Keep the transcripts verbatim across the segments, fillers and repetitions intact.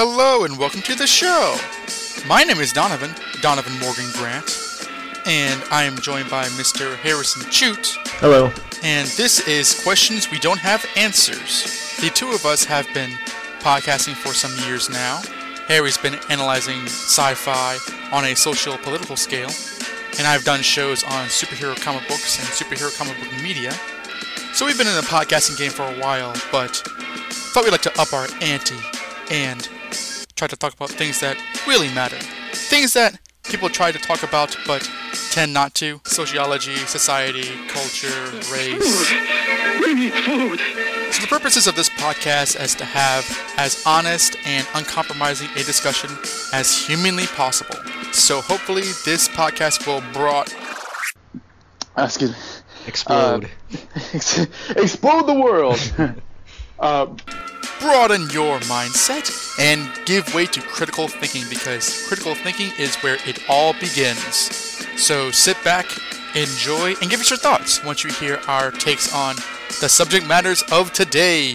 Hello and welcome to the show. My name is Donovan, Donovan Morgan Grant, and I am joined by Mister Harrison Chute. Hello. And this is Questions We Don't Have Answers. The two of us have been podcasting for some years now. Harry's been analyzing sci-fi on a social-political scale, and I've done shows on superhero comic books and superhero comic book media. So we've been in the podcasting game for a while, but thought we'd like to up our ante and try to talk about things that really matter. Things that people try to talk about but tend not to. Sociology, society, culture, race. We need food. So the purposes of this podcast is to have as honest and uncompromising a discussion as humanly possible. So hopefully this podcast will brought... That's good. Explode. Uh, ex- explode the world! uh, broaden your mindset and give way to critical thinking, because critical thinking is where it all begins. So sit back, enjoy, and give us your thoughts once you hear our takes on the subject matters of today.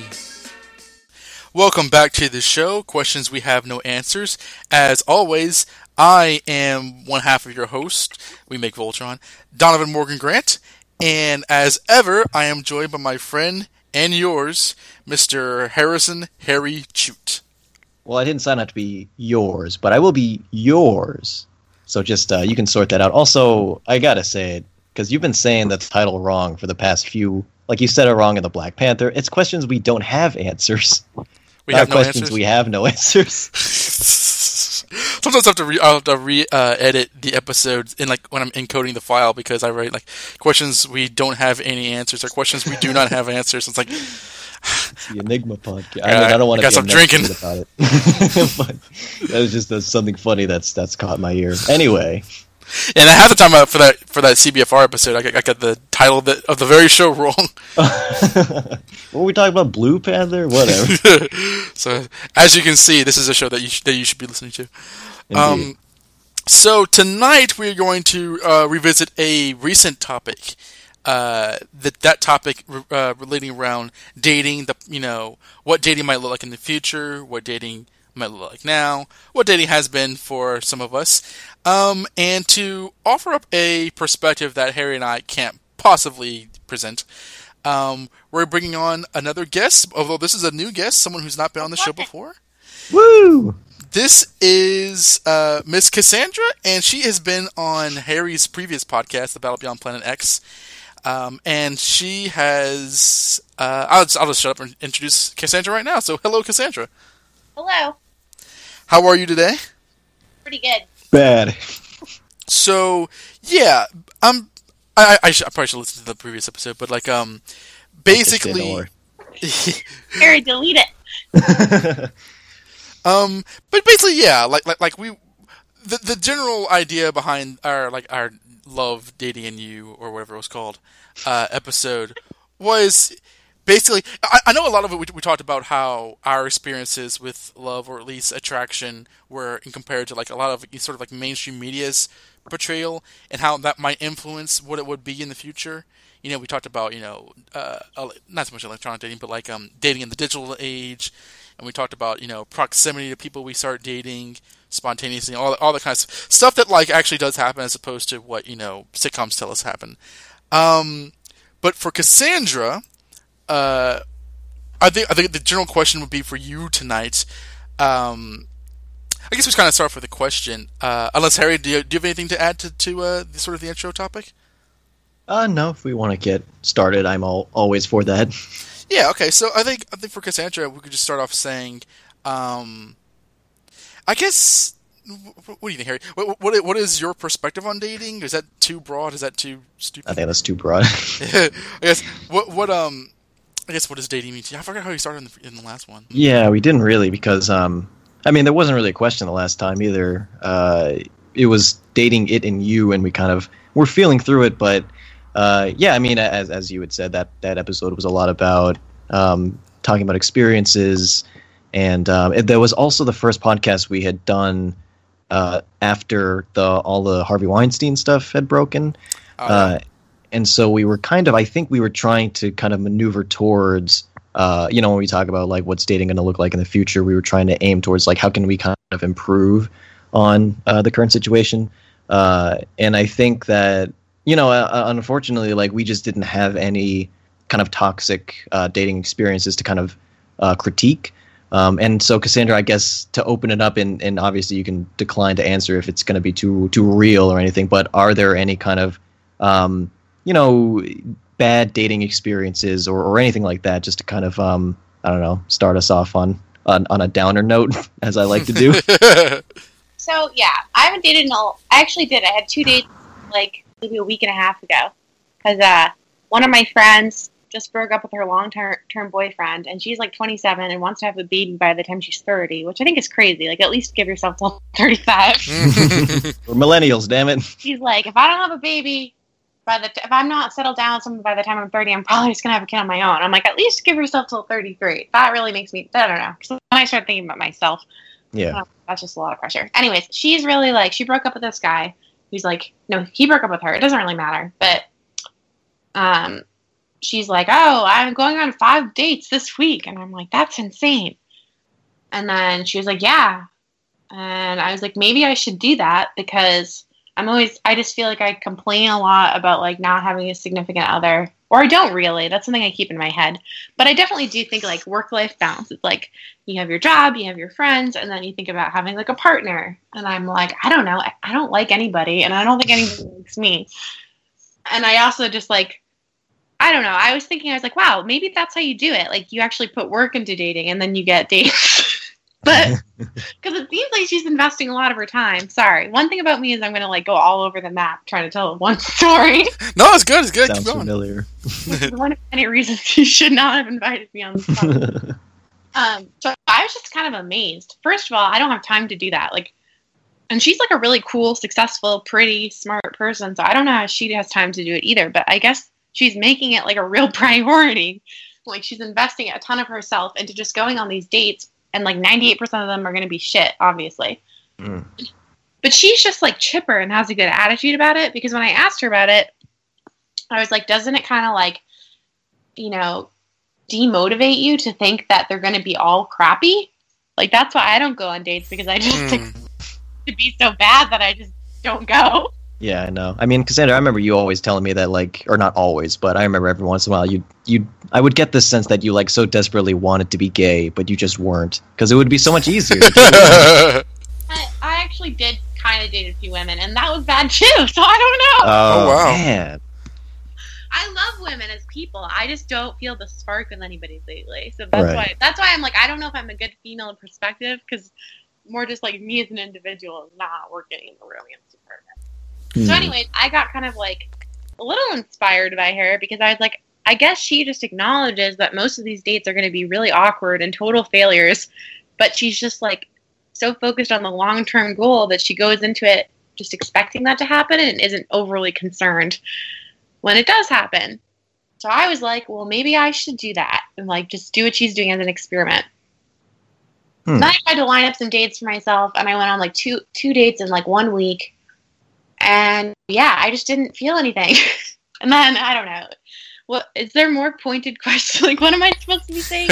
Welcome back to the show, Questions We Have No Answers. As always, I am one half of your host, we make Voltron, Donovan Morgan Grant, and as ever, I am joined by my friend and yours, Mister Harrison Harry Chute. Well, I didn't sign up to be yours, but I will be yours. So just, uh, you can sort that out. Also, I gotta say it, because you've been saying the title wrong for the past few, like you said it wrong in the Black Panther. It's questions we don't have answers. We Not have no questions answers? we have no answers. Sometimes I have to re- I'll have to re uh, edit the episodes in like when I'm encoding the file, because I write like questions we don't have any answers or questions we do not have answers. It's like It's the Enigma podcast. I, Yeah, mean, I don't want I to guess be I'm drinking. about it. But that was just that's something funny that's that's caught my ear. Anyway, and half the time uh, for that for that C B F R episode, I got, I got the title of the, of the very show wrong. what were we talking about? Blue Panther? Whatever. So as you can see, this is a show that you sh- that you should be listening to. Indeed. Um, so tonight we're going to uh, revisit a recent topic. Uh, that that topic uh, relating around dating, the you know what dating might look like in the future, what dating might look like now, what dating has been for some of us, um, and to offer up a perspective that Harry and I can't possibly present. Um, we're bringing on another guest, although this is a new guest, someone who's not been on the show before. Woo! This is uh, Miss Cassandra, and she has been on Harry's previous podcast, The Battle Beyond Planet X. Um, and she has... Uh, I'll, just, I'll just shut up and introduce Cassandra right now. So, hello, Cassandra. Hello. How are you today? Pretty good. Bad. So, yeah, um, I, I, should, I probably should listen to the previous episode, but, like, um, basically... Harry, delete it. um, but basically, yeah, like, like, like we... The, the general idea behind our, like, our... Love, Dating, and You, or whatever it was called, uh, episode, was basically, I, I know a lot of it, we, we talked about how our experiences with love, or at least attraction, were in compared to like a lot of sort of like mainstream media's portrayal, and how that might influence what it would be in the future. You know, we talked about, you know, uh, not so much electronic dating, but like um, dating in the digital age, and we talked about, you know, proximity to people we start dating, spontaneously, all all that kind of stuff, stuff that like actually does happen as opposed to what, you know, sitcoms tell us happen. Um, but for Cassandra, uh, I think I think the general question would be for you tonight. Um, I guess we kind of start with the question. Uh, unless Harry, do you, do you have anything to add to to uh, the, sort of the intro topic? Uh, no, if we want to get started, I'm all, always for that. Yeah, okay. So I think I think for Cassandra, we could just start off saying, um, I guess, what do you think, Harry? What, what what is your perspective on dating? Is that too broad? Is that too stupid? I think that's too broad. I guess what what um, I guess what does dating mean to you? I forgot how you started in the, in the last one. Yeah, we didn't really because um, I mean, there wasn't really a question the last time either. Uh, it was dating it and you, and we kind of were feeling through it, but. Uh, yeah, I mean, as as you had said, that, that episode was a lot about um, talking about experiences, and um, it, there was also the first podcast we had done uh, after the all the Harvey Weinstein stuff had broken, Oh, uh, and so we were kind of, I think we were trying to kind of maneuver towards uh, you know, when we talk about like what's dating going to look like in the future, we were trying to aim towards like how can we kind of improve on uh, the current situation. Uh, and I think that, you know, uh, unfortunately, like we just didn't have any kind of toxic uh, dating experiences to kind of uh, critique. Um, and so, Cassandra, I guess to open it up, and, and obviously you can decline to answer if it's going to be too too real or anything, but are there any kind of, um, you know, bad dating experiences or, or anything like that, just to kind of, um, I don't know, start us off on, on, on a downer note, as I like to do? So, yeah, I haven't dated in a... I actually did. I had two dates, like, maybe a week and a half ago. Because uh, one of my friends just broke up with her long-term term boyfriend, and she's, like, twenty-seven and wants to have a baby by the time she's thirty, which I think is crazy. Like, at least give yourself till thirty-five. We're millennials, damn it. She's like, if I don't have a baby... By the t- if I'm not settled down with someone by the time I'm thirty, I'm probably just going to have a kid on my own. I'm like, at least give yourself till thirty-three. That really makes me... I don't know. Because when I start thinking about myself... Yeah. Oh, that's just a lot of pressure. Anyways, she's really like, she broke up with this guy who's like, no, he broke up with her. It doesn't really matter. But um, she's like, oh, I'm going on five dates this week. And I'm like, that's insane. And then she was like, yeah. And I was like, maybe I should do that because I'm always, I just feel like I complain a lot about like not having a significant other. Or I don't really. That's something I keep in my head. But I definitely do think like work-life balance. It's like you have your job, you have your friends, and then you think about having like a partner. And I'm like, I don't know. I, I don't like anybody, and I don't think anybody likes me. And I also just like, I don't know. I was thinking, I was like, wow, maybe that's how you do it. Like you actually put work into dating, and then you get dates. But because it seems like she's investing a lot of her time. Sorry. One thing about me is I'm going to like go all over the map trying to tell one story. No, it's good. It's good. Sounds Keep going. familiar. One of many reasons you should not have invited me on this podcast. um, so I was just kind of amazed. First of all, I don't have time to do that. Like, and she's like a really cool, successful, pretty, smart person. So I don't know how she has time to do it either. But I guess she's making it like a real priority. Like she's investing a ton of herself into just going on these dates. And like ninety-eight percent of them are going to be shit, obviously. Mm. But she's just like chipper and has a good attitude about it. Because when I asked her about it, I was like, doesn't it kind of like, you know, demotivate you to think that they're going to be all crappy? Like, that's why I don't go on dates, because I just mm. think it to be so bad that I just don't go. Yeah, I know. I mean, Cassandra, I remember you always telling me that, like, or not always, but I remember every once in a while, you, you, I would get this sense that you, like, so desperately wanted to be gay, but you just weren't, because it would be so much easier. I, I actually did kind of date a few women, and that was bad too, so I don't know. Oh, oh wow. Man. I love women as people. I just don't feel the spark with anybody lately, so that's right. why, that's why I'm like, I don't know if I'm a good female perspective, because more just, like, me as an individual is not working in the romance department. So anyways, I got kind of like a little inspired by her because I was like, I guess she just acknowledges that most of these dates are going to be really awkward and total failures, but she's just like so focused on the long-term goal that she goes into it just expecting that to happen and isn't overly concerned when it does happen. So I was like, well, maybe I should do that and like just do what she's doing as an experiment. Hmm. Then I tried to line up some dates for myself, and I went on like two two dates in like one week. And yeah, I just didn't feel anything. And then, I don't know. What is there more pointed question? Like, what am I supposed to be saying?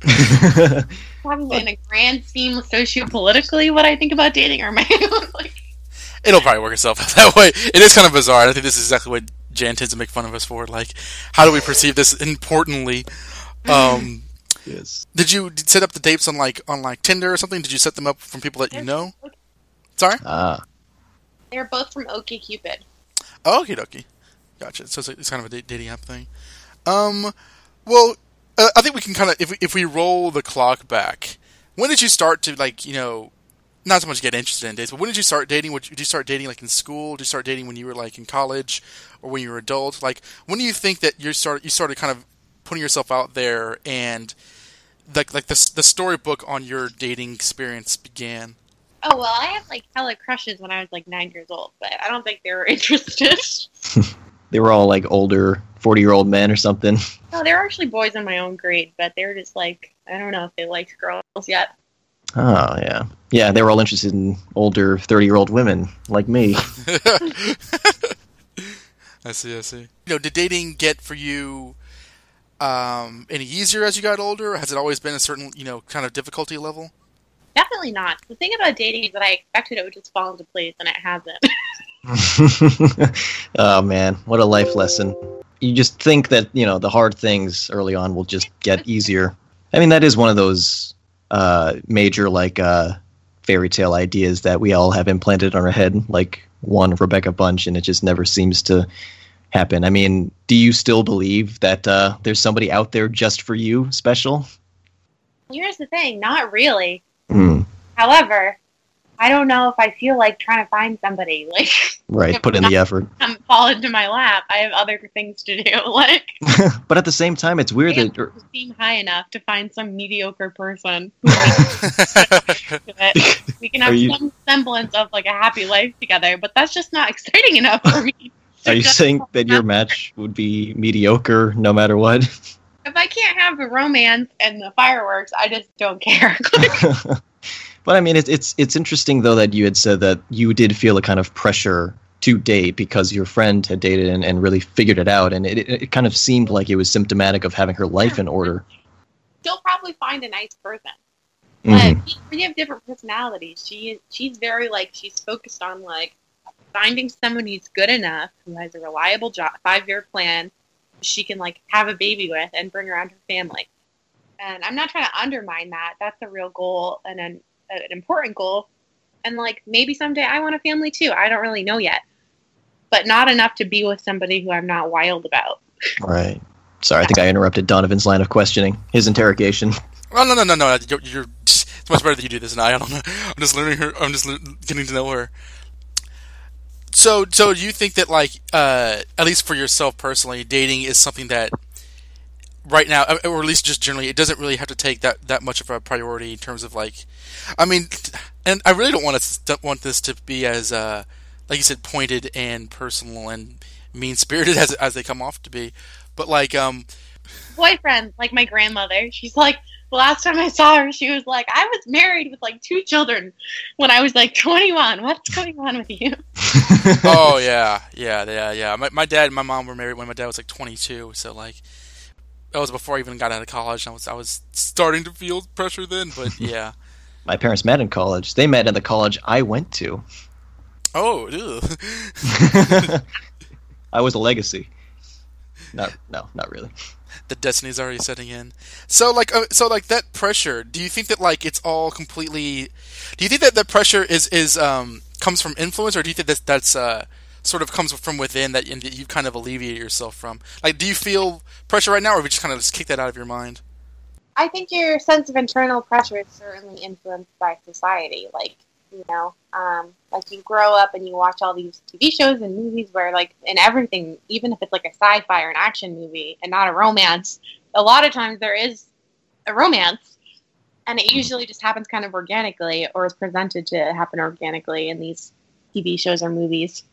Probably in a grand scheme socio-politically what I think about dating, or am I like... It'll probably work itself out that way. It is kind of bizarre. I think this is exactly what Jan tends to make fun of us for. Like, how do we perceive this importantly? Um, yes. Did you set up the dates on like on like Tinder or something? Did you set them up from people that you know? Sorry? Ah. They're both from OkCupid. Oh, okie dokie. Gotcha. So it's, like, it's kind of a dating app thing. Um, well, uh, I think we can kind of, if we, if we roll the clock back, when did you start to, like, you know, not so much get interested in dates, but when did you start dating? Did you start dating, like, in school? Did you start dating when you were, like, in college or when you were adult? Like, when do you think that you started, you started kind of putting yourself out there and, like, like the, the storybook on your dating experience began? Oh, well, I had, like, hella crushes when I was, like, nine years old, but I don't think they were interested. They were all, like, older, forty-year-old men or something. No, they were actually boys in my own grade, but they were just, like, I don't know if they liked girls yet. Oh, yeah. Yeah, they were all interested in older, thirty-year-old women, like me. I see, I see. You know, did dating get for you... um, any easier as you got older? Or has it always been a certain, you know, kind of difficulty level? Definitely not. The thing about dating is that I expected it would just fall into place, and it hasn't. Oh man, what a life lesson. You just think that, you know, the hard things early on will just get easier. I mean, that is one of those uh, major, like, uh, fairy tale ideas that we all have implanted on our head, like one Rebecca Bunch, and it just never seems to happen. I mean, do you still believe that uh, there's somebody out there just for you, special? Here's the thing, not really. Mm. However, I don't know if I feel like trying to find somebody. Like, right, put in the effort. Come fall into my lap. I have other things to do. Like, but at the same time, it's weird I that seem high enough to find some mediocre person. Who we can have you... some semblance of like a happy life together, but that's just not exciting enough for me. Are you saying that your match would be mediocre no matter what? If I can't have the romance and the fireworks, I just don't care. But I mean, it's it's it's interesting though that you had said that you did feel a kind of pressure to date because your friend had dated and, and really figured it out, and it, it it kind of seemed like it was symptomatic of having her life in order. She'll probably find a nice person, mm-hmm. but we have different personalities. She she's very like she's focused on like finding someone who's good enough, who has a reliable job, five year plan, she can like have a baby with and bring around her family. And I'm not trying to undermine that. That's a real goal and an an important goal, and like maybe someday I want a family too. I don't really know yet, but not enough to be with somebody who I'm not wild about. Right. Sorry, I think I interrupted Donovan's line of questioning, his interrogation. Oh no no no no! You're, you're it's much better that you do this than I. I don't know. I'm just learning her. I'm just getting to know her. So so do you think that like uh, at least for yourself personally, dating is something that right now, or at least just generally, it doesn't really have to take that, that much of a priority in terms of like, I mean, and I really don't want to want this to be as, uh, like you said, pointed and personal and mean spirited as as they come off to be, but like, um, boyfriend, like my grandmother, she's like, the last time I saw her, she was like, I was married with like two children when I was like twenty-one. What's going on with you? Oh yeah, yeah, yeah, yeah. My my dad and my mom were married when my dad was like twenty-two, so like. That was before I even got out of college. I was I was starting to feel pressure then, but yeah. My parents met in college. They met in the college I went to. Oh, ew. I was a legacy. Not, no, not really. The destiny's already setting in. So, like, uh, so like that pressure. Do you think that like it's all completely? Do you think that that pressure is is um comes from influence, or do you think that that's uh sort of comes from within that, and that you kind of alleviate yourself from? Like, do you feel pressure right now, or have you just kind of just kick that out of your mind? I think your sense of internal pressure is certainly influenced by society. Like, you know, um, like you grow up and you watch all these T V shows and movies where, like, in everything, even if it's like a sci-fi or an action movie and not a romance, a lot of times there is a romance, and it usually just happens kind of organically, or is presented to happen organically in these T V shows or movies.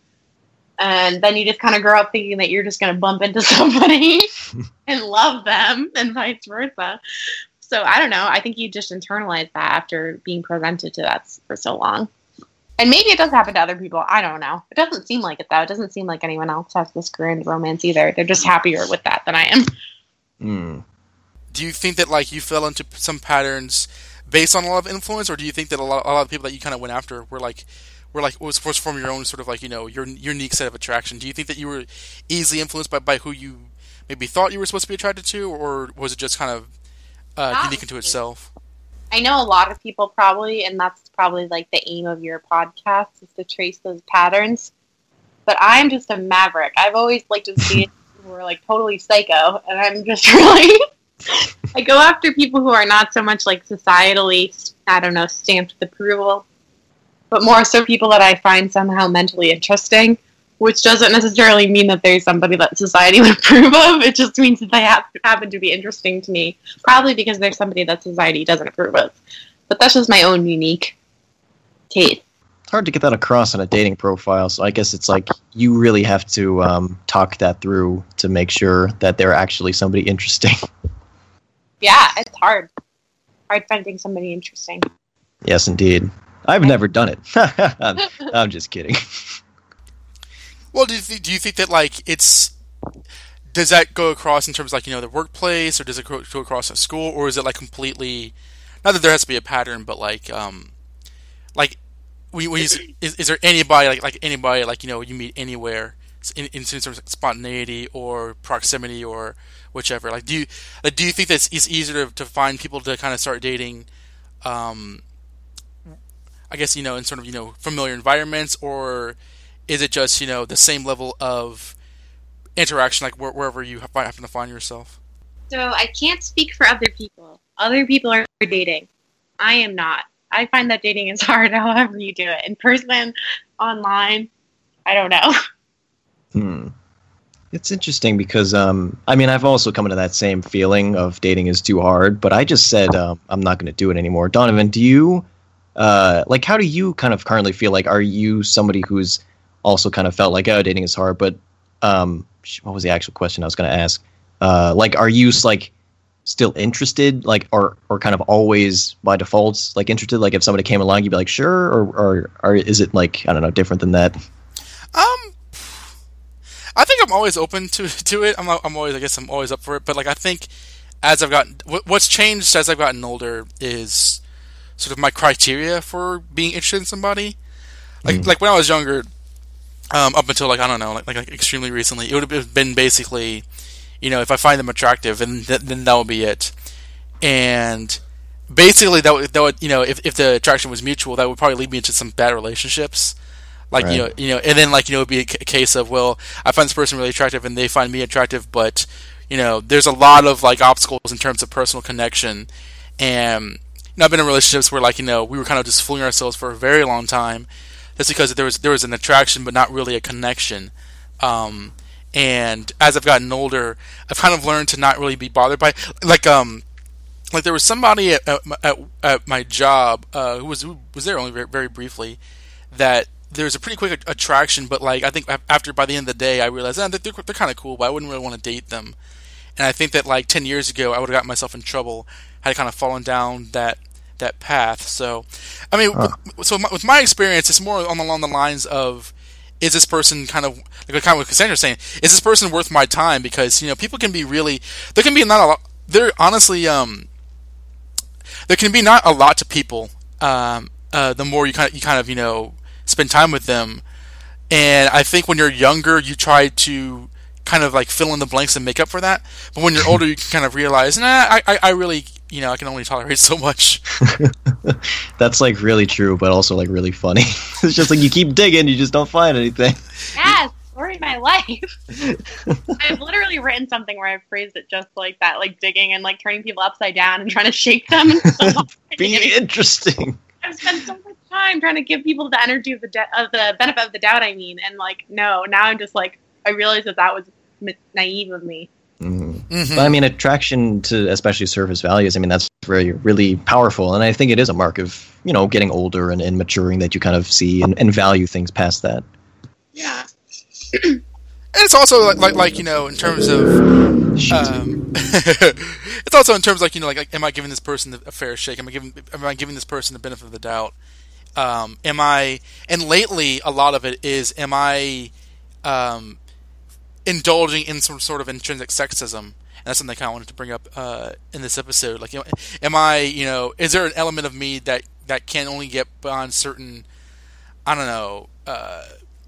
And then you just kind of grow up thinking that you're just going to bump into somebody and love them, and vice versa. So I don't know. I think you just internalize that after being presented to that for so long. And maybe it does happen to other people. I don't know. It doesn't seem like it, though. It doesn't seem like anyone else has this grand romance either. They're just happier with that than I am. Mm. Do you think that like you fell into some patterns based on a lot of influence, or do you think that a lot, a lot of people that you kind of went after were like, were like was was from your own sort of like, you know, your, your unique set of attraction? Do you think that you were easily influenced by, by who you maybe thought you were supposed to be attracted to, or was it just kind of uh, unique into itself? I know a lot of people probably, and that's probably like the aim of your podcast, is to trace those patterns. But I'm just a maverick. I've always liked to see people who are like totally psycho, and I'm just really I go after people who are not so much like societally, I don't know, stamped with approval, but more so people that I find somehow mentally interesting, which doesn't necessarily mean that there's somebody that society would approve of. It just means that they have, happen to be interesting to me, probably because there's somebody that society doesn't approve of. But that's just my own unique taste. It's hard to get that across on a dating profile, so I guess it's like you really have to um, talk that through to make sure that they're actually somebody interesting. Yeah, it's hard. Hard finding somebody interesting. Yes, indeed. I've never done it. I'm, I'm just kidding. Well, do you, th- do you think that like it's does that go across in terms of like, you know, the workplace, or does it go, go across at school, or is it like completely, not that there has to be a pattern, but like, um, like, we, we use, is, is there anybody, like, like anybody, like, you know, you meet anywhere in, in terms of spontaneity or proximity or whichever, like, do you, like, do you think that it's, it's easier to, to find people to kind of start dating, um, I guess, you know, in sort of, you know, familiar environments, or is it just, you know, the same level of interaction, like where, wherever you happen to find yourself? So I can't speak for other people. Other people are dating. I am not. I find that dating is hard however you do it. In person, online, I don't know. Hmm. It's interesting because, um, I mean, I've also come into that same feeling of dating is too hard, but I just said um, I'm not going to do it anymore. Donovan, do you, uh, like, how do you kind of currently feel? Like, are you somebody who's also kind of felt like, oh, dating is hard, but um, what was the actual question I was going to ask? Uh, like, are you like still interested, like, or or kind of always by default like interested? Like, if somebody came along, you'd be like, sure, or or, or is it like, I don't know, different than that? Um, I think I'm always open to to it. I'm I'm always, I guess I'm always up for it. But like, I think as I've gotten, what's changed as I've gotten older is sort of my criteria for being interested in somebody. Like mm. like when I was younger. Um, up until like I don't know, like, like like extremely recently, it would have been basically, you know, if I find them attractive, and th- then that would be it. And basically, that would, that would you know, if if the attraction was mutual, that would probably lead me into some bad relationships. Like right. you know, you know, and then like you know, it would be a, c- a case of, well, I find this person really attractive, and they find me attractive, but you know, there's a lot of like obstacles in terms of personal connection. And you know, I've been in relationships where like you know, we were kind of just fooling ourselves for a very long time. Just because there was there was an attraction, but not really a connection. Um, and as I've gotten older, I've kind of learned to not really be bothered by like um like there was somebody at at, at my job uh, who was who was there only very, very briefly, that there was a pretty quick attraction, but like I think after by the end of the day I realized eh, they're they're kind of cool, but I wouldn't really want to date them. And I think that like ten years ago I would have gotten myself in trouble had I kind of fallen down that. that path. So, I mean, huh. so my, with my experience, it's more on along the lines of, is this person kind of, like kind of what Cassandra's saying, is this person worth my time? Because, you know, people can be really, there can be not a lot, there honestly, um, there can be not a lot to people, um, uh, the more you kind of, you kind of, you know, spend time with them. And I think when you're younger, you try to kind of like fill in the blanks and make up for that. But when you're older, you can kind of realize, nah, I, I, I really, you know, I can only tolerate so much. That's like really true, but also like really funny. It's just like you keep digging, you just don't find anything. Yeah, story of my life. I've literally written something where I've phrased it just like that, like digging and like turning people upside down and trying to shake them. Being interesting. I've spent so much time trying to give people the energy of the de- of the benefit of the doubt. I mean, and like no, now I'm just like I realize that that was naive of me. Mm-hmm. Mm-hmm. But I mean, attraction to especially surface values, I mean, that's really, really powerful. And I think it is a mark of, you know, getting older and, and maturing that you kind of see and, and value things past that. Yeah. And it's also like, like, like, you know, in terms of, um, it's also in terms of like, you know, like, like, am I giving this person a fair shake? Am I giving, am I giving this person the benefit of the doubt? Um, am I, and lately a lot of it is, am I, um, indulging in some sort of intrinsic sexism? And that's something I kind of wanted to bring up uh, in this episode. Like, you know, am I, you know, is there an element of me that, that can only get beyond certain, I don't know, uh,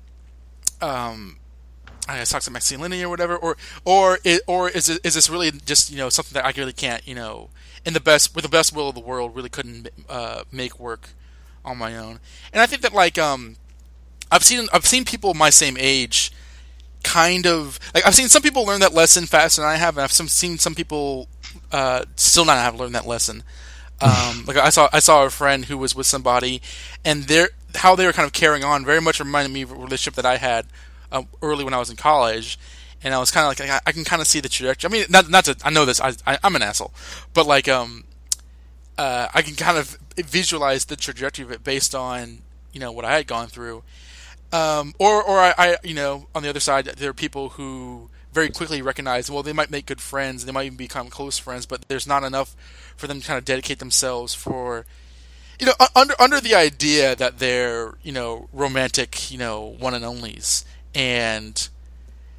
um, I guess toxic masculinity or whatever, or or it, or is it, is this really just, you know, something that I really can't, you know, in the best with the best will of the world, really couldn't uh, make work on my own? And I think that like um, I've seen I've seen people my same age. Kind of like I've seen some people learn that lesson faster than I have, and I've some, seen some people uh, still not have learned that lesson. Um, like I saw, I saw a friend who was with somebody, and their how they were kind of carrying on very much reminded me of a relationship that I had uh, early when I was in college, and I was kind of like I, I can kind of see the trajectory. I mean, not not to I know this, I, I I'm an asshole, but like um, uh, I can kind of visualize the trajectory of it based on, you know, what I had gone through. Um, or, or I, I, you know, on the other side, there are people who very quickly recognize, well, they might make good friends, they might even become close friends, but there's not enough for them to kind of dedicate themselves for, you know, under under the idea that they're, you know, romantic, you know, one and onlys. And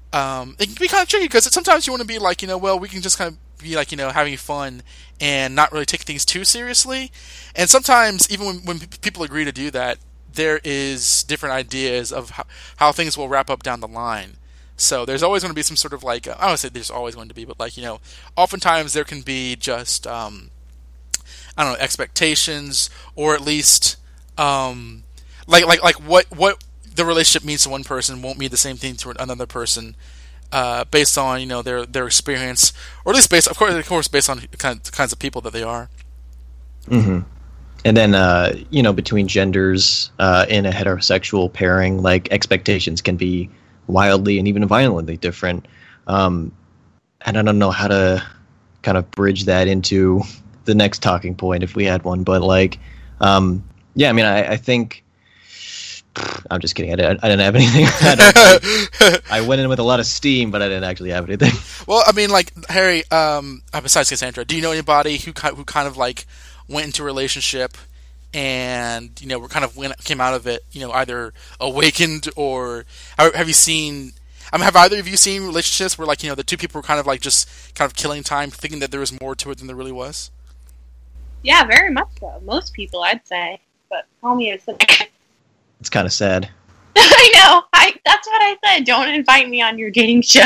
um, it can be kind of tricky because sometimes you want to be like, you know, well, we can just kind of be like, you know, having fun and not really take things too seriously. And sometimes, even when, when people agree to do that, there is different ideas of how, how things will wrap up down the line. So there's always going to be some sort of like, I don't say there's always going to be, but like, you know, oftentimes there can be just, um, I don't know, expectations, or at least, um, like, like, like what, what the relationship means to one person won't mean the same thing to another person, uh, based on, you know, their, their experience, or at least based, of course, of course, based on kind of, kinds of people that they are. Mm-hmm. And then, uh, you know, between genders, uh, in a heterosexual pairing, like, expectations can be wildly and even violently different. Um, and I don't know how to kind of bridge that into the next talking point if we had one, but like, um, yeah, I mean, I, I think, I'm just kidding. I didn't, I didn't have anything. I, don't, I went in with a lot of steam, but I didn't actually have anything. Well, I mean, like, Harry, um, besides Cassandra, do you know anybody who who kind of like went into a relationship and, you know, kind of went, came out of it, you know, either awakened, or have you seen, I mean, have either of you seen relationships where, like, you know, the two people were kind of like just kind of killing time, thinking that there was more to it than there really was? Yeah, very much so. Most people, I'd say. But call me a cynic. It's kind of sad. I know. I that's what I said. Don't invite me on your dating show.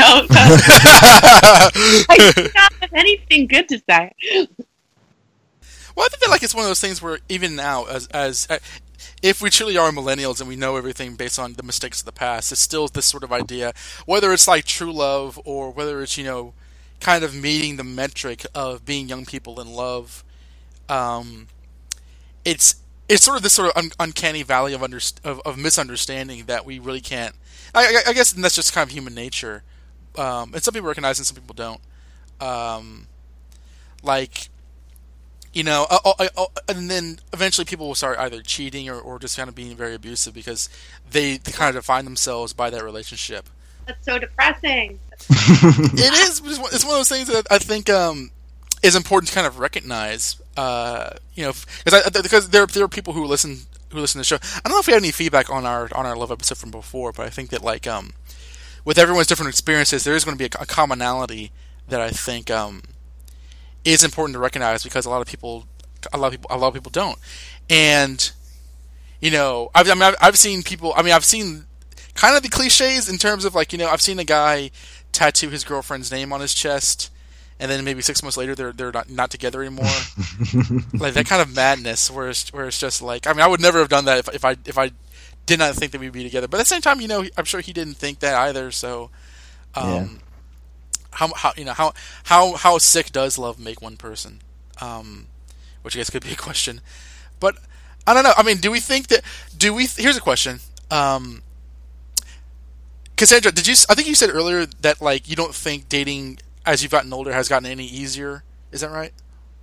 I do not have anything good to say. Well, I think that, like, it's one of those things where even now, as as uh, if we truly are millennials and we know everything based on the mistakes of the past, it's still this sort of idea, whether it's like true love or whether it's, you know, kind of meeting the metric of being young people in love. Um, it's it's sort of this sort of un- uncanny valley of, underst- of of misunderstanding that we really can't. I, I, I guess that's just kind of human nature, um, and some people recognize it and some people don't. Um, like. You know, uh, uh, uh, and then eventually people will start either cheating or, or just kind of being very abusive because they, they kind of define themselves by that relationship. That's so depressing. It is. It's one of those things that I think um, is important to kind of recognize. Uh, you know, because because there there are people who listen who listen to the show. I don't know if we had any feedback on our on our love episode from before, but I think that, like, um, with everyone's different experiences, there is going to be a, a commonality that I think. Um, is important to recognize because a lot of people, a lot of people, a lot of people don't. And, you know, I've, I mean, I've, I've seen people, I mean, I've seen kind of the cliches in terms of, like, you know, I've seen a guy tattoo his girlfriend's name on his chest, and then maybe six months later they're they're not, not together anymore. Like, that kind of madness where it's, where it's just like, I mean, I would never have done that if, if I if I did not think that we'd be together. But at the same time, you know, I'm sure he didn't think that either. So, um, yeah. How how you know how how how sick does love make one person? Um, which I guess could be a question, but I don't know. I mean, do we think that? Do we? Here's a question. Um, Cassandra, did you? I think you said earlier that, like, you don't think dating as you've gotten older has gotten any easier. Is that right?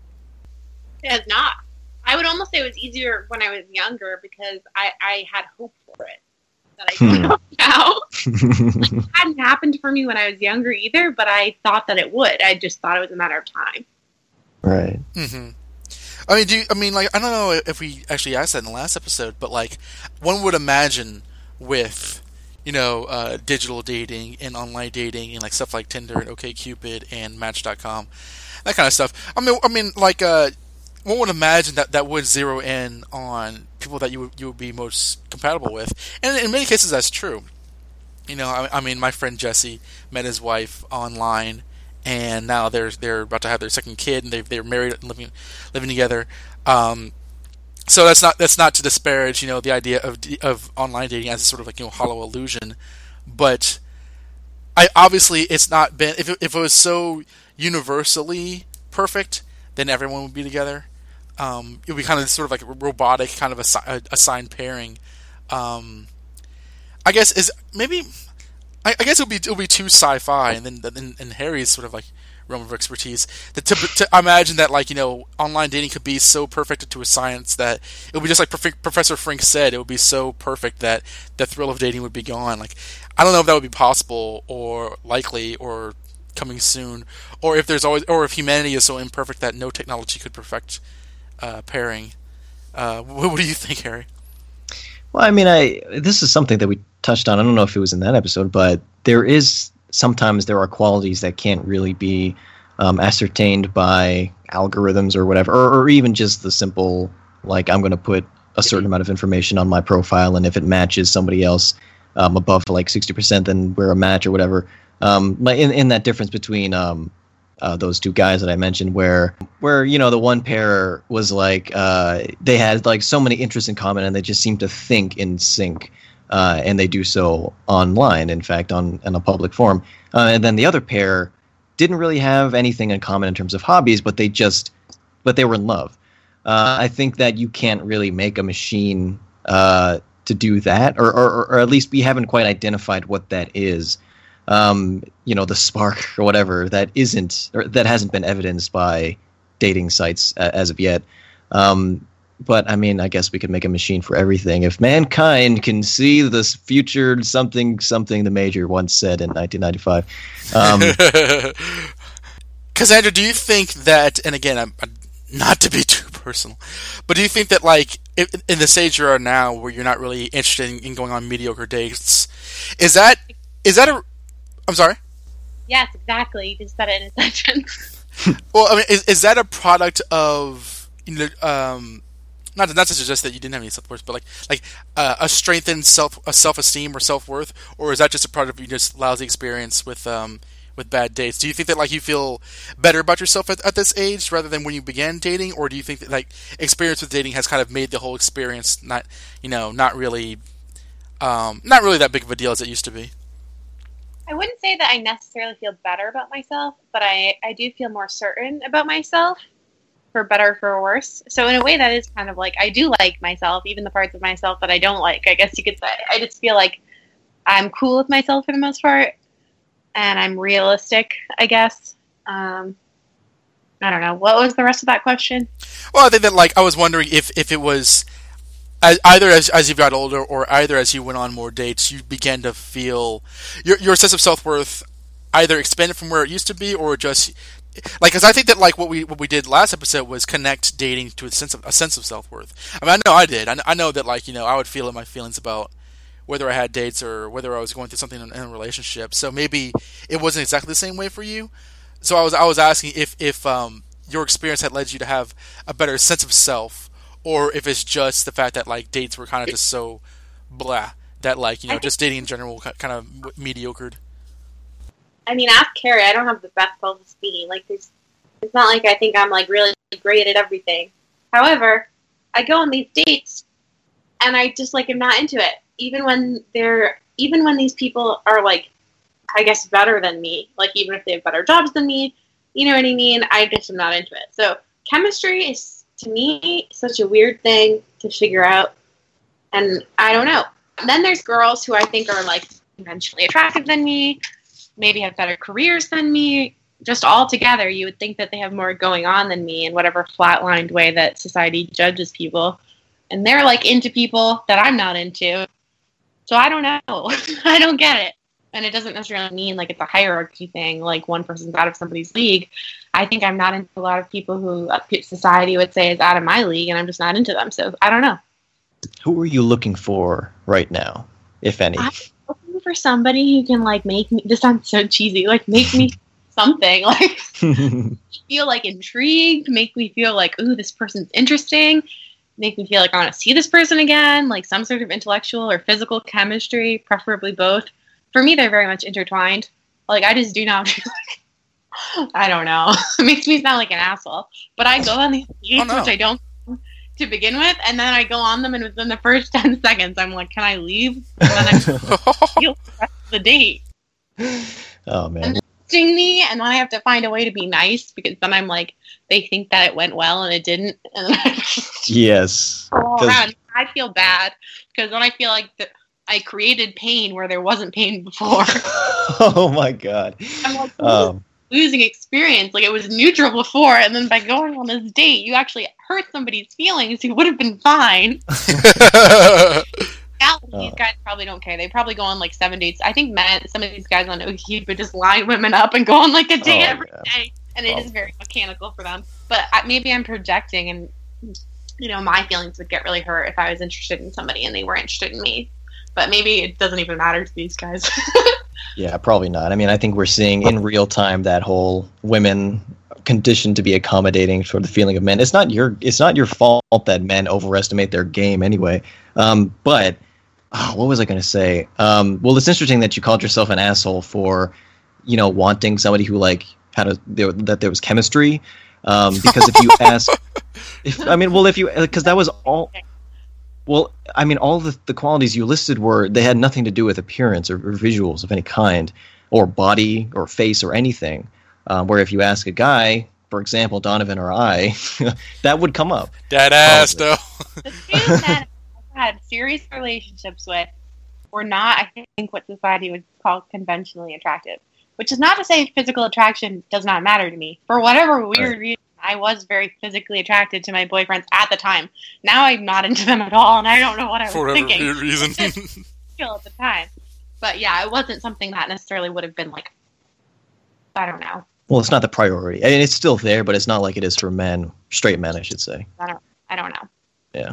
It has not. I would almost say it was easier when I was younger because I, I had hope for it. That I don't know now. It hadn't happened for me when I was younger either, but I thought that it would. I just thought it was a matter of time. Right. Mm-hmm. I mean, do you, I mean, like, I don't know if we actually asked that in the last episode, but, like, one would imagine with, you know, uh, digital dating and online dating and, like, stuff like Tinder and OkCupid and Match dot com, that kind of stuff. I mean, I mean, like, uh, one would imagine that that would zero in on people that you would, you would be most compatible with. And in many cases, that's true. You know, I, I mean, my friend Jesse met his wife online, and now they're they're about to have their second kid, and they they're married and living living together. Um, so that's not that's not to disparage, you know, the idea of of online dating as a sort of, like, you know, hollow illusion. But I obviously it's not been if it, if it was so universally perfect, then everyone would be together. Um, it would be kind of sort of like a robotic kind of a assigned pairing. Um, I guess is maybe I, I guess it would be it would be too sci-fi, and then and, and Harry's sort of like realm of expertise. To, to, to imagine that, like, you know, online dating could be so perfect to a science that it would be just like Prof- Professor Frink said. It would be so perfect that the thrill of dating would be gone. Like, I don't know if that would be possible or likely or coming soon, or if there's always or if humanity is so imperfect that no technology could perfect uh, pairing. Uh, what, what do you think, Harry? Well, I mean, I this is something that we touched on. I don't know if it was in that episode, but there is sometimes there are qualities that can't really be um, ascertained by algorithms or whatever, or, or even just the simple, like, I'm going to put a certain amount of information on my profile, and if it matches somebody else um, above like sixty percent, then we're a match or whatever. Um, in, in that difference between um, uh, those two guys that I mentioned, where, where you know, the one pair was like, uh, they had like so many interests in common, and they just seemed to think in sync. Uh, and they do so online, in fact, on in a public forum. Uh, and then the other pair didn't really have anything in common in terms of hobbies, but they just, but they were in love. Uh, I think that you can't really make a machine uh, to do that, or, or or at least we haven't quite identified what that is. Um, you know, the spark or whatever that isn't, or that hasn't been evidenced by dating sites uh, as of yet. Um, But, I mean, I guess we could make a machine for everything. If mankind can see this future something, something the Major once said in nineteen ninety-five. Um, Cassandra, do you think that, and again, I'm, I'm not to be too personal, but do you think that, like, if, in the stage you are now, where you're not really interested in, in going on mediocre dates, is that, is that a, I'm sorry? Yes, exactly. You just said it in a sentence. Well, I mean, is, is that a product of, you know, um... Not, not to suggest that you didn't have any self-worth, but like like uh, a strengthened self a self-esteem or self-worth, or is that just a product of you just lousy experience with um with bad dates? Do you think that like you feel better about yourself at, at this age rather than when you began dating, or do you think that like experience with dating has kind of made the whole experience not you know not really um not really that big of a deal as it used to be? I wouldn't say that I necessarily feel better about myself, but I I do feel more certain about myself. For better or for worse. So in a way that is kind of like, I do like myself, even the parts of myself that I don't like, I guess you could say. I just feel like I'm cool with myself for the most part, and I'm realistic, I guess. Um, I don't know. What was the rest of that question? Well, I think that, like, I was wondering if, if it was, as, either as, as you got older, or either as you went on more dates, you began to feel, your, your sense of self-worth either expanded from where it used to be, or just... Like, because I think that like what we what we did last episode was connect dating to a sense of a sense of self worth. I mean, I know I did. I, I know that like you know I would feel in my feelings about whether I had dates or whether I was going through something in, in a relationship. So maybe it wasn't exactly the same way for you. So I was I was asking if if um, your experience had led you to have a better sense of self, or if it's just the fact that like dates were kind of just so blah that like you know just dating in general kind of mediocred. I mean, ask Carrie. I don't have the best self-esteem. Like, there's, it's not like I think I'm, like, really great at everything. However, I go on these dates, and I just, like, am not into it. Even when they're, even when these people are, like, I guess better than me. Like, even if they have better jobs than me, you know what I mean? I just am not into it. So, chemistry is, to me, such a weird thing to figure out. And I don't know. And then there's girls who I think are, like, conventionally attractive than me, maybe have better careers than me. Just all together, you would think that they have more going on than me in whatever flatlined way that society judges people. And they're like into people that I'm not into. So I don't know. I don't get it. And it doesn't necessarily mean like it's a hierarchy thing, like one person's out of somebody's league. I think I'm not into a lot of people who society would say is out of my league, and I'm just not into them. So I don't know. Who are you looking for right now, if any? I'm looking for somebody who can like make me, this sounds so cheesy, like make me something, like feel like intrigued, make me feel like, ooh, this person's interesting, make me feel like I want to see this person again, like some sort of intellectual or physical chemistry, preferably both. For me, they're very much intertwined. Like, I just do not, I don't know. It makes me sound like an asshole. But I go on these dates, oh, no. which I don't to begin with, and then I go on them, and within the first ten seconds, I'm like, can I leave? And then I feel the rest of the date. Oh, man. And me, and then I have to find a way to be nice, because then I'm like, they think that it went well, and it didn't. And then I yes. all around. I feel bad, because then I feel like the, I created pain where there wasn't pain before. Oh, my God. I'm like, um, losing experience. Like, it was neutral before, and then by going on this date, you actually hurt somebody's feelings who would have been fine. Now, these guys probably don't care. They probably go on like seven dates. I think men, some of these guys on OkCupid would just line women up and go on like a date oh, every yeah. day, and it oh. is very mechanical for them. But I, maybe I'm projecting, and you know, my feelings would get really hurt if I was interested in somebody and they were interested in me. But maybe it doesn't even matter to these guys. Yeah, probably not. I mean, I think we're seeing in real time that whole women conditioned to be accommodating for the feeling of men. It's not your it's not your fault that men overestimate their game anyway. Um, but oh, what was I going to say? Um, well, it's interesting that you called yourself an asshole for, you know, wanting somebody who like had a there, that there was chemistry. Um, because if you ask, if I mean, well, if you because that was all. Well, I mean, all the, the qualities you listed were, they had nothing to do with appearance or, or visuals of any kind, or body, or face, or anything. Um, where if you ask a guy, for example, Donovan or I, that would come up. Dead ass, though. The dudes that I had serious relationships with were not, I think, what society would call conventionally attractive. Which is not to say physical attraction does not matter to me. For whatever weird right. reason, I was very physically attracted to my boyfriends at the time. Now I'm not into them at all, and I don't know what I was For thinking. For whatever reason. At the time. But yeah, it wasn't something that necessarily would have been like, I don't know. Well, it's not the priority. I mean, it's still there, but it's not like it is for men, straight men, I should say. I don't, I don't know. Yeah.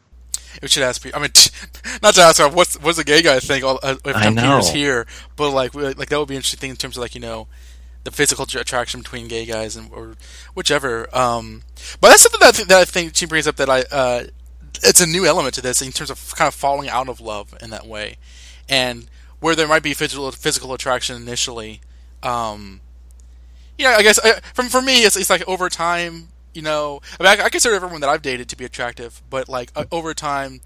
We should ask people. I mean, not to ask, what's what's the gay guy think? All uh, if I know. Peter's here, but like, like that would be an interesting thing in terms of like you know, the physical attraction between gay guys and or whichever. Um, but that's something that I think, that I think she brings up that I uh, it's a new element to this in terms of kind of falling out of love in that way, and where there might be physical physical attraction initially. Um, yeah, I guess I, from for me, it's it's like over time. You know, I mean, I, I consider everyone that I've dated to be attractive, but like uh, over time,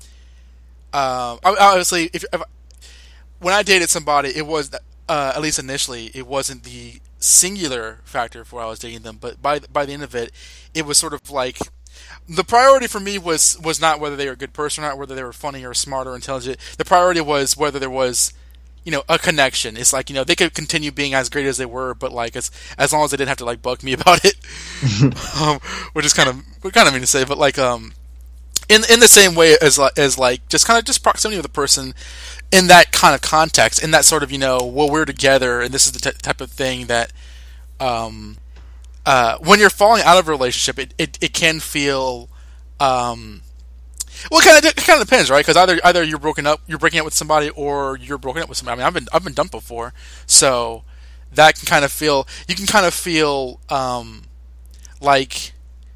um, obviously, if, if when I dated somebody, it was uh, at least initially, it wasn't the singular factor for why I was dating them, but by by the end of it, it was sort of like the priority for me was was not whether they were a good person or not, whether they were funny or smart or intelligent. The priority was whether there was, you know, a connection. It's like, you know, they could continue being as great as they were, but like as as long as they didn't have to like bug me about it, um, which is kind of we kind of mean to say, but like um, in in the same way as as like just kind of just proximity of the person in that kind of context, in that sort of, you know, well, we're together and this is the t- type of thing that um, uh, when you're falling out of a relationship, it it, it can feel um. Well, it kind of it kind of depends, right? Because either either you're broken up, you're breaking up with somebody, or you're broken up with somebody. I mean, I've been I've been dumped before, so that can kind of feel you can kind of feel um, like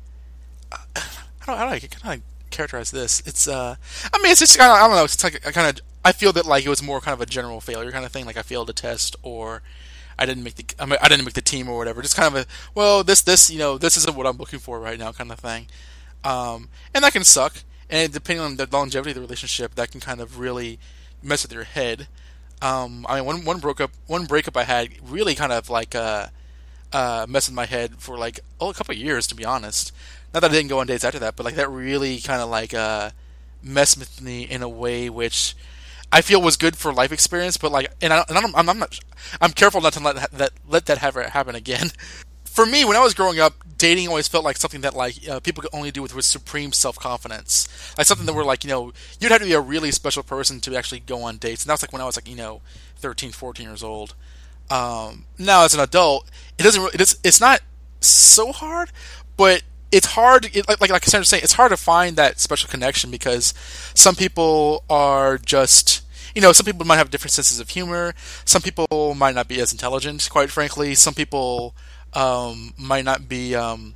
I don't how do I kind of characterize this? It's uh, I mean, it's just kind of I don't know. It's like I kind of I feel that like it was more kind of a general failure kind of thing. Like I failed a test, or I didn't make the I, mean, I didn't make the team, or whatever. Just kind of a well, this this you know this isn't what I'm looking for right now, kind of thing. Um, and that can suck. And depending on the longevity of the relationship, that can kind of really mess with your head. Um, I mean, one one broke up, one breakup I had really kind of like uh, uh, messed with my head for like oh, a couple of years, to be honest. Not that I didn't go on dates after that, but like that really kind of like uh, messed with me in a way which I feel was good for life experience. But like, and, I, and I'm, I'm not, I'm careful not to let that let that have happen again. For me, when I was growing up, dating always felt like something that like uh, people could only do with, with supreme self-confidence. Like something that were like, you know, you'd have to be a really special person to actually go on dates. And that was like when I was like, you know, thirteen, fourteen years old. Um, now as an adult, it doesn't really, it's, it's not so hard, but it's hard, it, like, like, like I was saying, it's hard to find that special connection because some people are just, you know, some people might have different senses of humor. Some people might not be as intelligent, quite frankly. Some people Um, might not be um,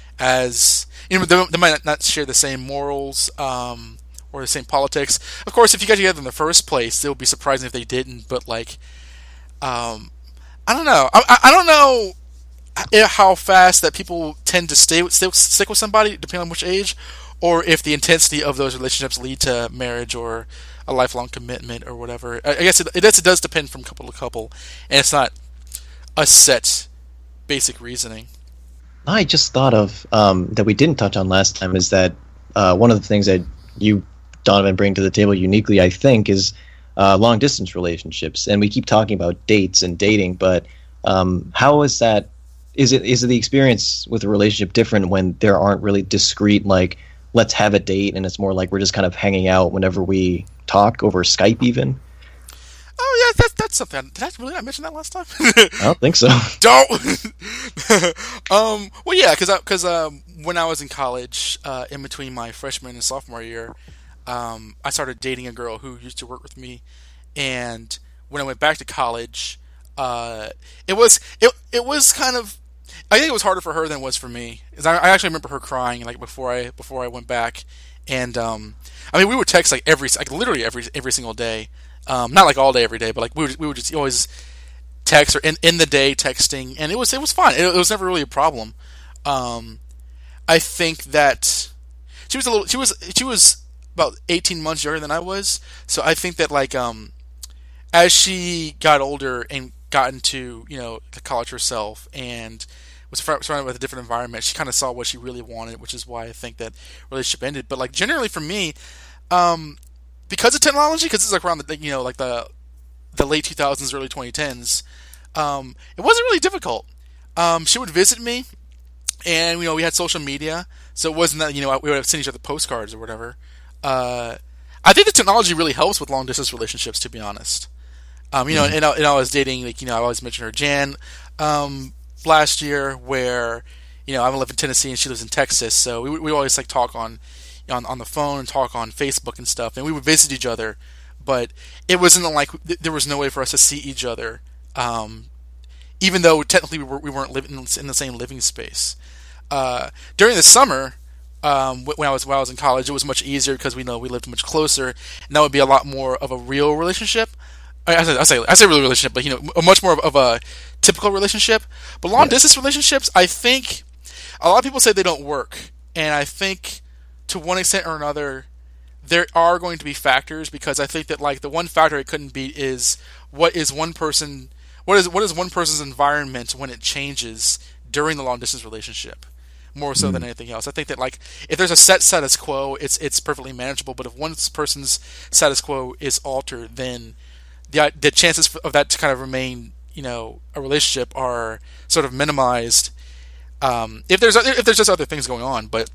as you know they, they might not share the same morals um, or the same politics. Of course, if you got together in the first place, it would be surprising if they didn't. But like, um, I don't know. I, I don't know how fast that people tend to stay stay stick with somebody, depending on which age, or if the intensity of those relationships lead to marriage or a lifelong commitment or whatever. I, I guess it, it does it does depend from couple to couple, and it's not a set basic reasoning. I just thought of um, that we didn't touch on last time is that uh, one of the things that you, Donovan, bring to the table uniquely, I think, is uh, long distance relationships. And we keep talking about dates and dating, but um, how is that? Is it is it the experience with a relationship different when there aren't really discrete like let's have a date and it's more like we're just kind of hanging out whenever we talk over Skype even? Oh yeah, that's that's something. Did I really not mention that last time? I don't think so. Don't. um. Well, yeah, because because um, when I was in college, uh, in between my freshman and sophomore year, um, I started dating a girl who used to work with me, and when I went back to college, uh, it was it it was kind of I think it was harder for her than it was for me. 'Cause I, I actually remember her crying like before I before I went back, and um, I mean we would text like every like literally every every single day, um, not like all day every day, but like we would we would just always text or in, in the day texting, and it was it was fine. It, it was never really a problem. Um, I think that she was a little she was she was about eighteen months younger than I was, so I think that like um, as she got older and got into you know the college herself and was surrounded with a different environment, she kind of saw what she really wanted, which is why I think that relationship ended. But like generally for me, um, because of technology, because it's like around the you know like the the late two thousands, early twenty tens, um, it wasn't really difficult. Um, she would visit me, and you know we had social media, so it wasn't that you know we would send each other postcards or whatever. Uh, I think the technology really helps with long distance relationships, to be honest. Um, you know, and I, and I was dating, like, you know, I always mention her, Jan, um, last year, where, you know, I live in Tennessee and she lives in Texas, so we we always like talk on, on on the phone and talk on Facebook and stuff, and we would visit each other, but it wasn't like there was no way for us to see each other, um, even though technically we, were, we weren't living in the same living space. Uh, during the summer, um, when I was when I was in college, it was much easier because we know we lived much closer, and that would be a lot more of a real relationship. I say, I say, I say real relationship, but you know, a much more of, of a typical relationship. But long distance relationships, I think, a lot of people say they don't work, and I think, to one extent or another, there are going to be factors, because I think that like the one factor it couldn't beat is what is one person, what is what is one person's environment when it changes during the long distance relationship, more so mm. than anything else. I think that like if there's a set status quo, it's it's perfectly manageable. But if one person's status quo is altered, then the the chances of that to kind of remain, you know, a relationship are sort of minimized. Um, if there's if there's just other things going on, but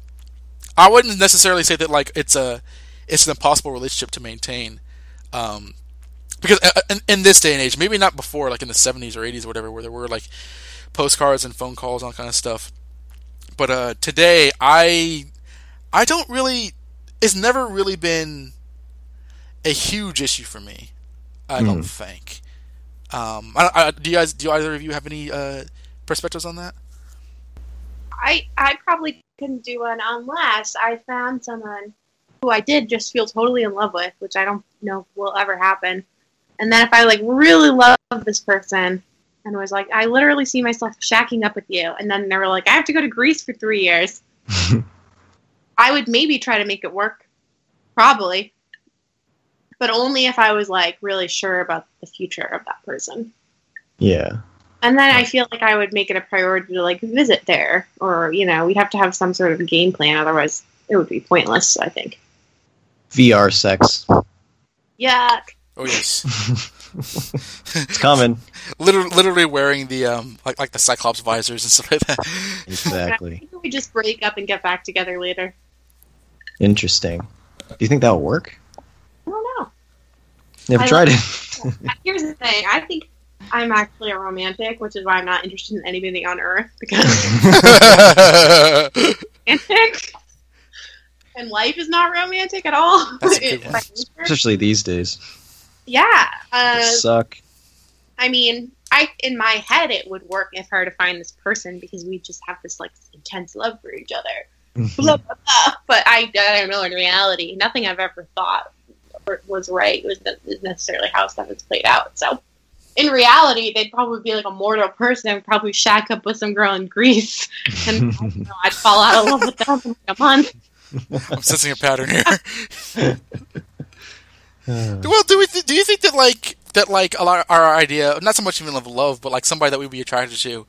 I wouldn't necessarily say that like it's a it's an impossible relationship to maintain, um, because in, in this day and age, maybe not before, like in the seventies or eighties or whatever, where there were like postcards and phone calls and all kind of stuff. But uh, today, I I don't really. It's never really been a huge issue for me. I don't mm. think. Um, I, I, do you guys? Do either of you have any uh, perspectives on that? I I probably couldn't do one unless I found someone who I did just feel totally in love with, which I don't know will ever happen. And then if I like really love this person and was like, I literally see myself shacking up with you, and then they were like, I have to go to Greece for three years. I would maybe try to make it work, probably. But only if I was, like, really sure about the future of that person. Yeah. And then I feel like I would make it a priority to, like, visit there. Or, you know, we'd have to have some sort of game plan. Otherwise, it would be pointless, I think. V R sex. Yuck. Oh, yes. It's coming. literally, literally wearing the, um, like, like the Cyclops visors and stuff like that. Exactly. I think we just break up and get back together later. Interesting. Do you think that will work? I don't know. Never I tried like, it. Here's the thing. I think I'm actually a romantic, which is why I'm not interested in anything on Earth, because romantic and life is not romantic at all. It, especially these days. Yeah. Uh, suck. I mean, I in my head it would work if I were to find this person, because we just have this like intense love for each other. blah, blah, blah. But I, I don't know, in reality, nothing I've ever thought was right was necessarily how stuff has played out. So in reality, they'd probably be like a mortal person and probably shack up with some girl in Greece, and I don't know, I'd fall out of love with them in like a month. I'm sensing a pattern here. Well, do we? Th- do you think that like that like a lot our idea, not so much even of love, but like somebody that we'd be attracted to?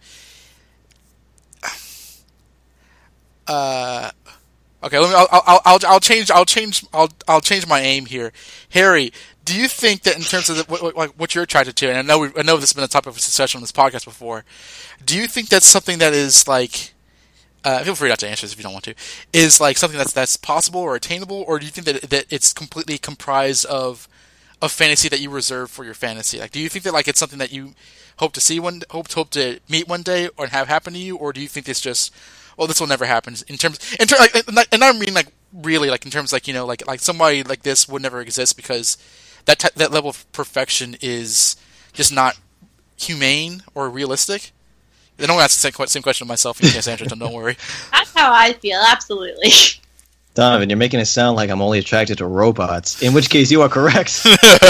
Uh, okay. Let me. I'll. I'll. I'll, I'll change. I'll change. I'll. I'll change my aim here, Harry. Do you think that in terms of the, what, what, what you're attracted to, and I know we, I know this has been a topic of discussion on this podcast before, do you think that's something that is like, uh, feel free not to answer this if you don't want to, is like something that's that's possible or attainable, or do you think that that it's completely comprised of a fantasy that you reserve for your fantasy? Like, do you think that like it's something that you hope to see one, hope hope to meet one day or have happen to you, or do you think it's just, well, this will never happen in terms, in terms, like, and I mean like really, like in terms like you know, like like somebody like this would never exist because that t- that level of perfection is just not humane or realistic. I don't ask the same, same question to myself. You can't answer it, so don't worry. That's how I feel. Absolutely. Donovan, you're making it sound like I'm only attracted to robots. In which case, you are correct.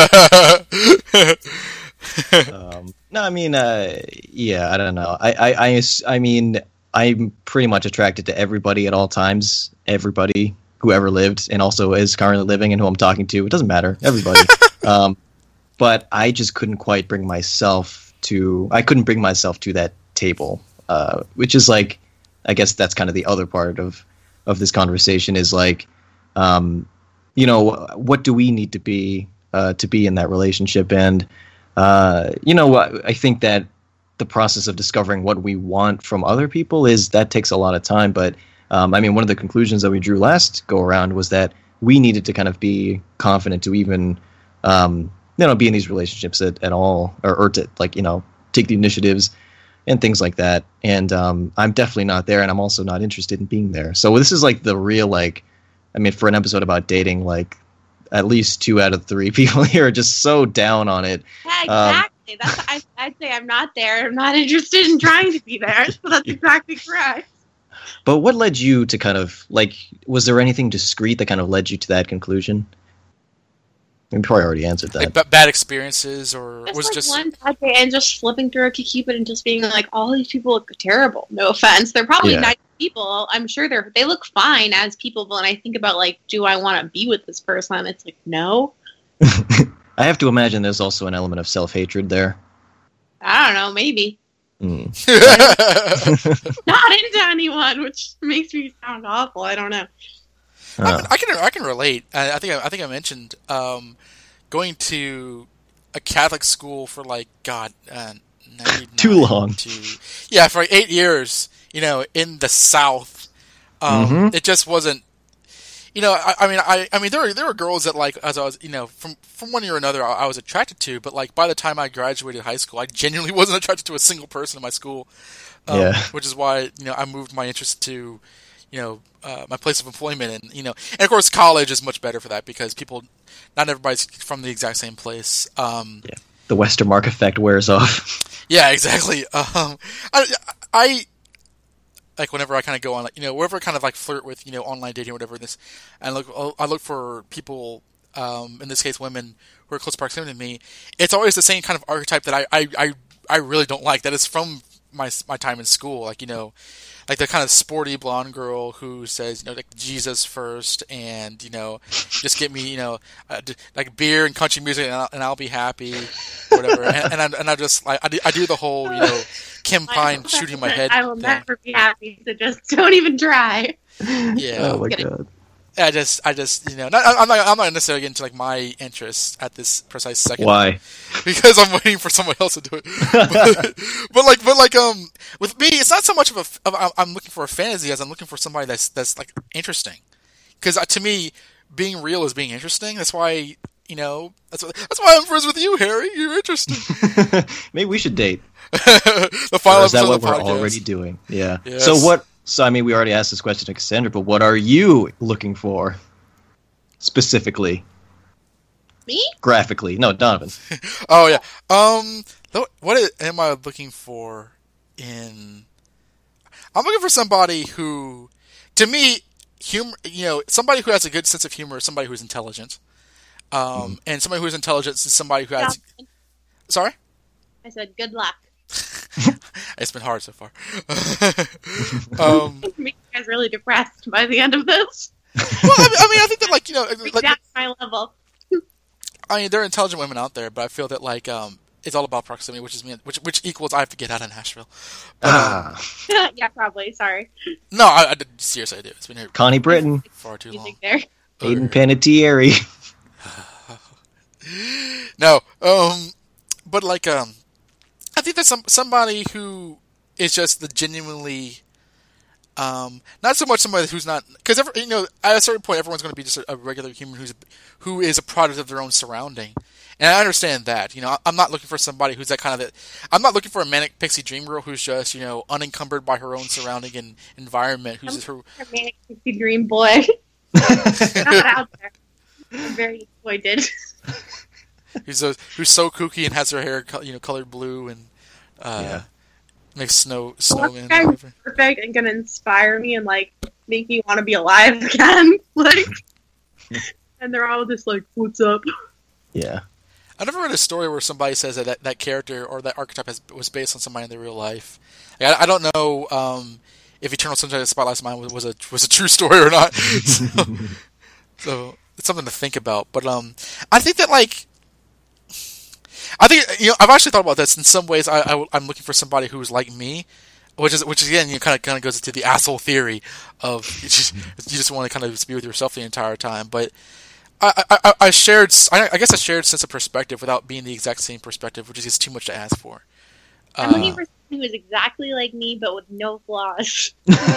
um, no, I mean, uh, yeah, I don't know. I, I, I, I mean, I'm pretty much attracted to everybody at all times. Everybody who ever lived and also is currently living and who I'm talking to. It doesn't matter. Everybody. um, but I just couldn't quite bring myself to. I couldn't bring myself to that table, uh, which is like, I guess that's kind of the other part of. of this conversation is like, um, you know, what do we need to be uh, to be in that relationship? And, uh, you know, I think that the process of discovering what we want from other people is that takes a lot of time. But, um, I mean, one of the conclusions that we drew last go around was that we needed to kind of be confident to even, um, you know, be in these relationships at, at all or, or to like, you know, take the initiatives and things like that. And um, I'm definitely not there, and I'm also not interested in being there. So this is like the real, like, I mean, for an episode about dating, like, at least two out of three people here are just so down on it. Yeah, exactly. Um, That's I, I'd say I'm not there. I'm not interested in trying to be there. So that's exactly correct. But what led you to kind of, like, was there anything discreet that kind of led you to that conclusion? We probably already answered that. Like, b- bad experiences, or just was like just one bad day and just flipping through OkCupid and just being like, all these people look terrible. No offense, they're probably Yeah. nice people. I'm sure they're they look fine as people. But when I think about like, do I want to be with this person? It's like, no. I have to imagine there's also an element of self-hatred there. I don't know, maybe Mm. not into anyone, which makes me sound awful. I don't know. I, Uh, mean, I can I can relate. I, I think I, I think I mentioned um, going to a Catholic school for like God uh, ninety-nine Too long. To, yeah, for like eight years. You know, in the South, um, Mhm. it just wasn't. You know, I, I mean, I, I mean, there were there were girls that like as I was, you know, from from one year or another, I, I was attracted to, but like by the time I graduated high school, I genuinely wasn't attracted to a single person in my school. Um, Yeah. Which is why you know I moved my interest to, you know, uh, my place of employment, and you know, and of course, college is much better for that because people, not everybody's from the exact same place. Um, yeah. The Westermark effect wears off. yeah, exactly. Um, I, I like whenever I kind of go on, like, you know, wherever I kind of like flirt with, you know, online dating or whatever this, and look, I look for people, um, in this case, women who are close proximity to me. It's always the same kind of archetype that I, I, I, I really don't like. That is from my my time in school, like you know, like the kind of sporty blonde girl who says, you know, like Jesus first, and you know, just get me, you know, uh, d- like beer and country music, and I'll, and I'll be happy, or whatever. and, and I and I just like I do, I do the whole, you know, Kim Pine shooting my head. I will thing. never be happy, so just don't even try. Yeah. Oh my Kidding. god. I just, I just, you know, not, I'm not, I'm not necessarily getting to like my interests at this precise second. Why? Because I'm waiting for someone else to do it. But, but like, but like, um, with me, it's not so much of a, of, I'm looking for a fantasy as I'm looking for somebody that's that's like interesting. Because to me, being real is being interesting. That's why, you know, that's what, that's why I'm friends with you, Harry. You're interesting. Maybe we should date. The final Or is that episode what of the we're podcast. already doing? Yeah. Yes. So what? So I mean, we already asked this question to Cassandra, but what are you looking for specifically, Me? graphically? No, Donovan. Oh yeah. Um. tho- What is, am I looking for in? I'm looking for somebody who, to me, humor. You know, somebody who has a good sense of humor. is Somebody who's intelligent. Um. Mm-hmm. And somebody who's intelligent is somebody who has. Yeah. Sorry. I said good luck. It's been hard so far. um. Make you guys really depressed by the end of this. Well, I mean, I mean, I think that like you know, Bring like, down my level. I mean, there are intelligent women out there, but I feel that like um, it's all about proximity, which is me, which which equals I have to get out of Nashville. Um, Ah, Yeah, probably. Sorry. No, I, I seriously I do. It's been here Connie Britton, far too long. Music there. Hayden Panettiere. No, um, but like, um, I think there's some somebody who is just the genuinely, um, not so much somebody who's not, because you know, at a certain point, everyone's going to be just a, a regular human who's who is a product of their own surrounding, and I understand that. You know, I'm not looking for somebody who's that kind of. I'm not looking for a manic pixie dream girl who's just you know unencumbered by her own surrounding and environment. Who's just her. Romantic pixie dream boy. Not out there. I'm very disappointed. who's so, who's so kooky and has her hair, you know, colored blue and uh, Yeah. makes snow snowmen. That or guy's whatever. perfect and gonna inspire me and like make me want to be alive again. Like, and they're all just like, "What's up?" Yeah. I never read a story where somebody says that that, that character or that archetype has, was based on somebody in their real life. Like, I, I don't know um, if Eternal Sunshine of the Spotless Mind was, was a was a true story or not. so, so it's something to think about. But um, I think that like. I think you know I've actually thought about this. In some ways, I, I I'm looking for somebody who's like me, which is which is again you know, kind of kind of goes into the asshole theory of you just, you just want to kind of be with yourself the entire time. But I I, I shared I, I guess a shared sense of perspective without being the exact same perspective, which is just too much to ask for. I'm Uh, looking for someone who is exactly like me, but with no flaws.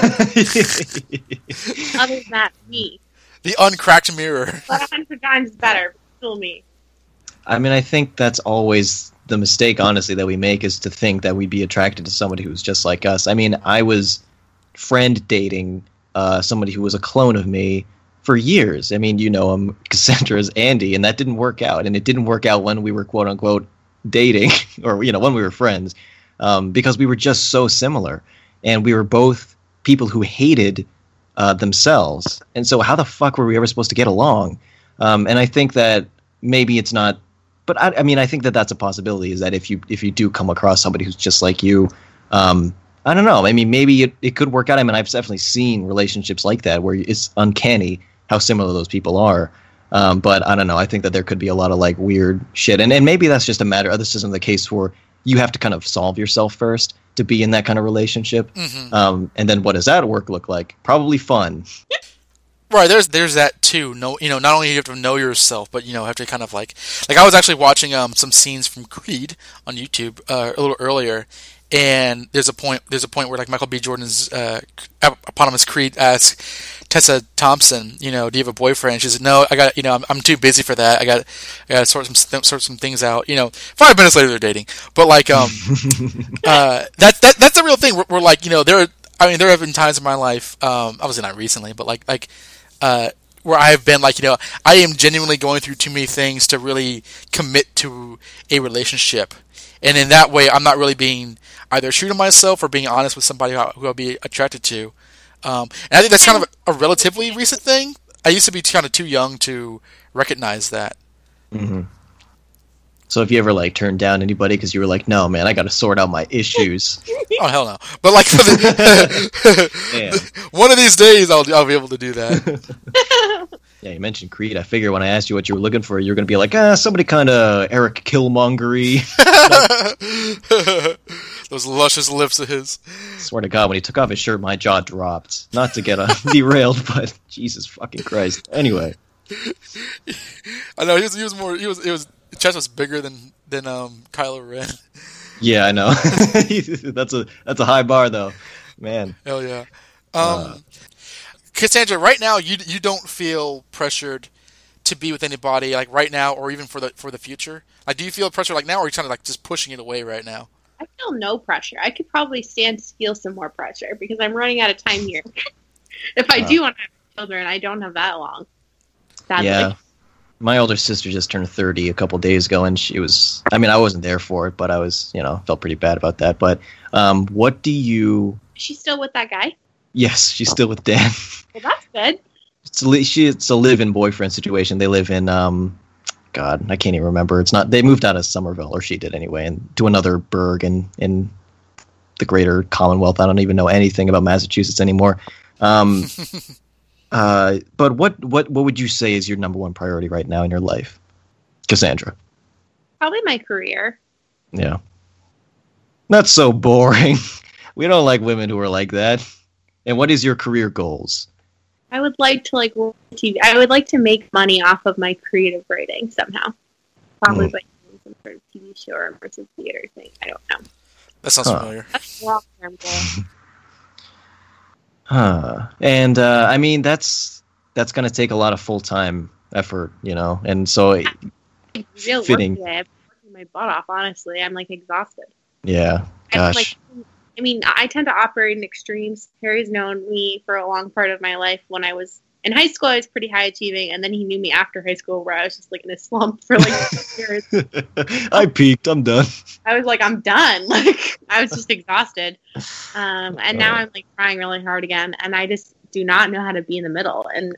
Other than that, me. the uncracked mirror. But a hundred times better, but still me. I mean, I think that's always the mistake, honestly, that we make is to think that we'd be attracted to somebody who's just like us. I mean, I was friend dating uh, somebody who was a clone of me for years. I mean, you know him, Cassandra's Andy, and that didn't work out. And it didn't work out when we were quote unquote dating, or you know, when we were friends, um, because we were just so similar, and we were both people who hated uh, themselves. And so, how the fuck were we ever supposed to get along? Um, and I think that maybe it's not. But I, I mean, I think that that's a possibility. Is that if you if you do come across somebody who's just like you, um, I don't know. I mean, maybe it, it could work out. I mean, I've definitely seen relationships like that where it's uncanny how similar those people are. Um, but I don't know. I think that there could be a lot of like weird shit, and and maybe that's just a matter. This isn't the case where you have to kind of solve yourself first to be in that kind of relationship. Mm-hmm. Um, and then what does that work look like? Probably fun. Right, there's there's that too. No, you know, not only do you have to know yourself, but you know, have to kind of like, like I was actually watching um some scenes from Creed on YouTube uh, a little earlier, and there's a point there's a point where like Michael B. Jordan's uh, eponymous Creed asks Tessa Thompson, you know, do you have a boyfriend? She said, no, I got, you know, I'm, I'm too busy for that. I got, I got to sort some sort some things out. You know, five minutes later they're dating, but like um, uh, that that that's a real thing. We're, we're like, you know, there. I mean, there have been times in my life, um, obviously not recently, but like like. Uh, where I've been like, you know, I am genuinely going through too many things to really commit to a relationship. And in that way, I'm not really being either true to myself or being honest with somebody who I'll be attracted to. Um, and I think that's kind of a relatively recent thing. I used to be kind of too young to recognize that. Mm-hmm. So if you ever like turned down anybody because you were like, no, man, I got to sort out my issues. Oh hell no! But like for the one of these days, I'll I'll be able to do that. Yeah, you mentioned Creed. I figure when I asked you what you were looking for, you're going to be like, ah, somebody kind of Eric Killmongery. Those luscious lips of his. Swear to God, when he took off his shirt, my jaw dropped. Not to get uh, derailed, but Jesus fucking Christ. Anyway, I know he was he was more he was it was his chest was bigger than than um Kylo Ren. Yeah, I know. that's a that's a high bar, though, man. Hell yeah. Um, Uh, Cassandra, right now you you don't feel pressured to be with anybody like right now, or even for the for the future. Like, do you feel pressure like now, or are you kind of like just pushing it away right now? I feel no pressure. I could probably stand to feel some more pressure because I'm running out of time here. If I Uh. do want to have children, I don't have that long. Sadly. Yeah. My older sister just turned thirty a couple days ago, and she was, I mean, I wasn't there for it, but I was, you know, felt pretty bad about that. But um, what do you... She's still with that guy? Yes, she's still with Dan. Well, that's good. It's a, li- she, it's a live-in boyfriend situation. They live in, um, God, I can't even remember. It's not, they moved out of Somerville, or she did anyway, and to another burg in, in the greater Commonwealth. I don't even know anything about Massachusetts anymore. Um... Uh, but what, what what would you say is your number one priority right now in your life, Cassandra? Probably my career. Yeah. That's so boring. We don't like women who are like that. And what is your career goals? I would like to like work on T V. I would like to make money off of my creative writing somehow. Probably Mm. by doing some sort of T V show or immersive theater thing. I don't know. That sounds Huh. familiar. That's a long-term goal. Huh. And uh, I mean, that's that's going to take a lot of full-time effort, you know. And so, It's real Fitting. work today. I've been working my butt off. Honestly, I'm like exhausted. yeah, I'm gosh. like, I mean, I tend to operate in extremes. Harry's known me for a long part of my life when I was in high school I was pretty high achieving, and then he knew me after high school where I was just like in a slump for like years. I peaked. I'm done. I was like, I'm done. Like I was just exhausted. Um, and now I'm like trying really hard again, and I just do not know how to be in the middle. And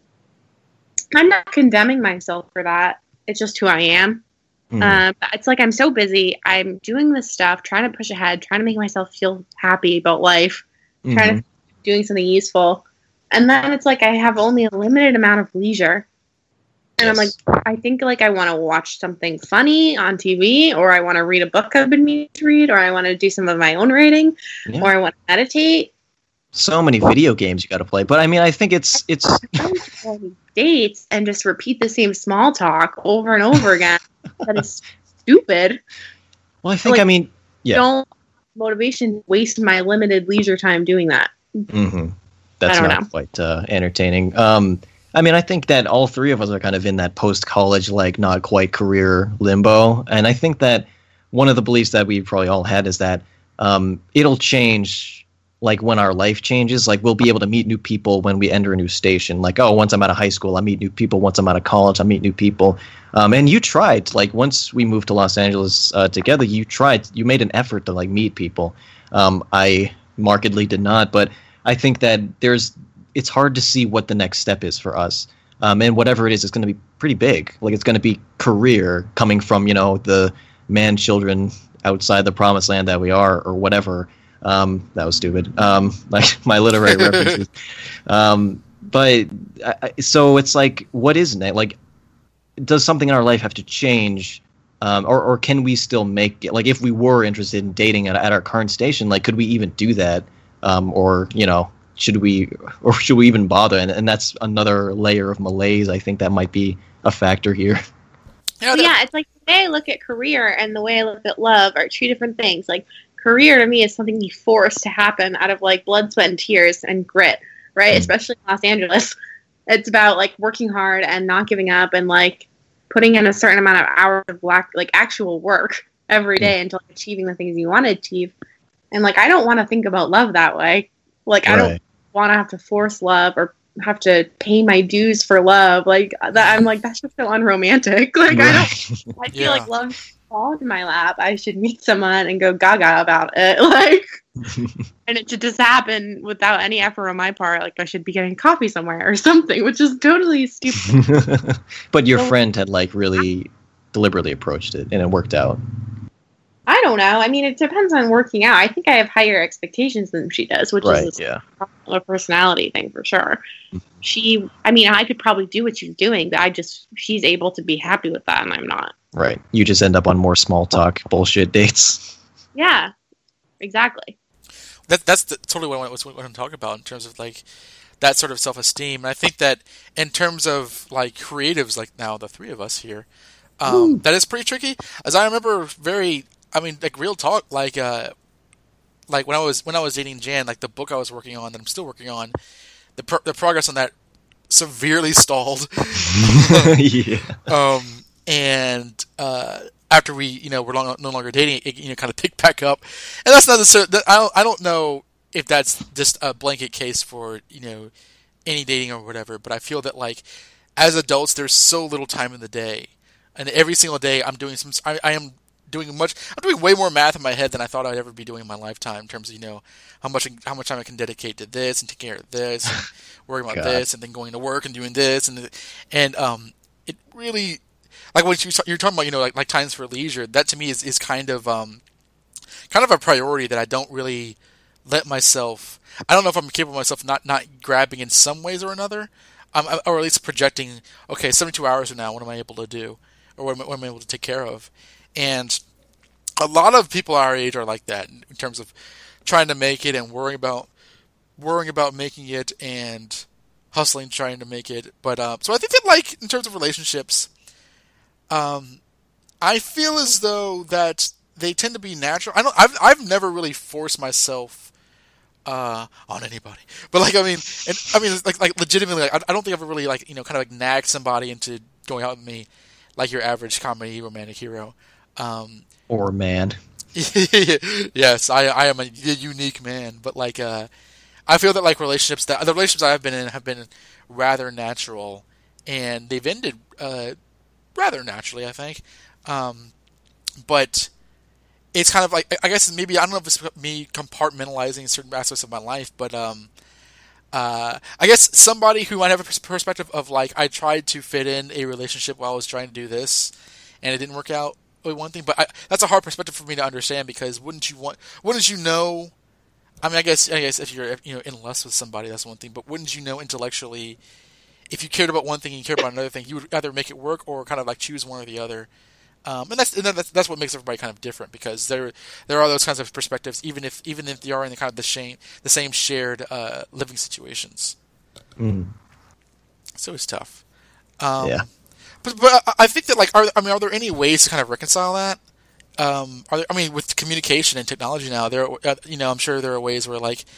I'm not condemning myself for that. It's just who I am. Mm. Um, it's like I'm so busy. I'm doing this stuff, trying to push ahead, trying to make myself feel happy about life, mm-hmm. trying to doing something useful. And then it's like I have only a limited amount of leisure. And yes. I'm like, I think like I want to watch something funny on T V, or I want to read a book I've been meaning to read, or I want to do some of my own writing, yeah. or I want to meditate. So many video games you got to play. But I mean, I think it's it's dates and just repeat the same small talk over and over again. That is stupid. Well, I think like, I mean, yeah. Don't motivation waste my limited leisure time doing that. Mm-hmm. That's not know. quite uh, entertaining. Um, I mean, I think that all three of us are kind of in that post-college, like not quite career limbo. And I think that one of the beliefs that we probably all had is that um, it'll change. Like when our life changes, like we'll be able to meet new people when we enter a new station. Like, oh, once I'm out of high school, I meet new people. Once I'm out of college, I meet new people. Um, and you tried, like once we moved to Los Angeles uh, together, you tried, you made an effort to like meet people. Um, I markedly did not, but I think that there's, it's hard to see what the next step is for us. Um, and whatever it is, it's going to be pretty big. Like it's going to be career coming from, you know, the man children outside the promised land that we are, or whatever. Um, that was stupid. Um, like my literary references. Um, but I, so it's like, what is it? Like, does something in our life have to change? Um, or, or can we still make it? Like, if we were interested in dating at, at our current station, like, could we even do that? Um, or, you know, should we, or should we even bother? And, and that's another layer of malaise. I think that might be a factor here. Yeah, well, yeah, it's like the way I look at career and the way I look at love are two different things. Like, career to me is something you force to happen out of like blood, sweat, and tears and grit, right? Mm. Especially in Los Angeles. It's about like working hard and not giving up and like putting in a certain amount of hours of black, like actual work every day mm. until achieving the things you want to achieve. And like, I don't want to think about love that way. Like, right. I don't want to have to force love or have to pay my dues for love. Like that, I'm like, that's just so unromantic. Like, right. I don't, I feel yeah. like love falls in my lap. I should meet someone and go gaga about it. Like, and it should just happen without any effort on my part. Like, I should be getting coffee somewhere or something, which is totally stupid. But your so, friend had like really deliberately approached it and it worked out. I don't know. I mean, it depends on working out. I think I have higher expectations than she does, which right, is yeah. a personality thing for sure. She, I mean, I could probably do what she's doing, but I just, she's able to be happy with that and I'm not. Right. You just end up on more small talk bullshit dates. Yeah, exactly. That, that's the, totally what I was what I'm talking about in terms of like that sort of self-esteem. And I think that in terms of like creatives, like now the three of us here, um, that is pretty tricky. As I remember very, I mean, like real talk, like, uh, like when I was, when I was dating Jan, like the book I was working on that I'm still working on, the pro- the progress on that severely stalled. yeah. Um, and, uh, after we, you know, we're long, no longer dating, it, you know, kind of picked back up. And that's not necessarily, that, I don't, I don't know if that's just a blanket case for, you know, any dating or whatever, but I feel that, like, as adults, there's so little time in the day. And every single day, I'm doing some, I, I am doing much, I'm doing way more math in my head than I thought I'd ever be doing in my lifetime in terms of, you know, how much, how much time I can dedicate to this and taking care of this and worrying about God. this and then going to work and doing this. And, and, um, it really, like when you, you're talking about, you know, like, like times for leisure, that to me is, is kind of, um, kind of a priority that I don't really let myself, I don't know if I'm capable of myself not, not grabbing in some ways or another, um, or at least projecting, okay, seventy-two hours from now, what am I able to do? Or what am, I, what am I able to take care of? And a lot of people our age are like that in terms of trying to make it and worrying about, worrying about making it and hustling, trying to make it. But, uh, so I think that, like, in terms of relationships, um, I feel as though that they tend to be natural. I don't, I've, I've never really forced myself, uh, on anybody, but like, I mean, and I mean, like, like legitimately, like, I, I don't think I've ever really, like, you know, kind of like nagged somebody into going out with me like your average comedy romantic hero. Um, or man. Yes, I, I am a unique man, but like, uh, I feel that like relationships that the relationships I've been in have been rather natural, and they've ended uh, rather naturally, I think. Um, but it's kind of like, I guess maybe, I don't know if it's me compartmentalizing certain aspects of my life, but um, uh, I guess somebody who might have a pers- perspective of like, I tried to fit in a relationship while I was trying to do this, and it didn't work out, one thing, but I, that's a hard perspective for me to understand, because wouldn't you want, wouldn't you know, I mean, I guess, I guess if you're, you know, in lust with somebody, that's one thing, but wouldn't you know intellectually, if you cared about one thing and you cared about another thing, you would either make it work or kind of like choose one or the other. Um, and that's, and that's that's what makes everybody kind of different, because there there are those kinds of perspectives, even if even if they are in the kind of the same the same shared uh, living situations. Mm. So it's tough. Um, yeah. But, but I think that, like, are I mean, are there any ways to kind of reconcile that? Um, are there, I mean, with communication and technology now, there, uh, you know, I'm sure there are ways where, like,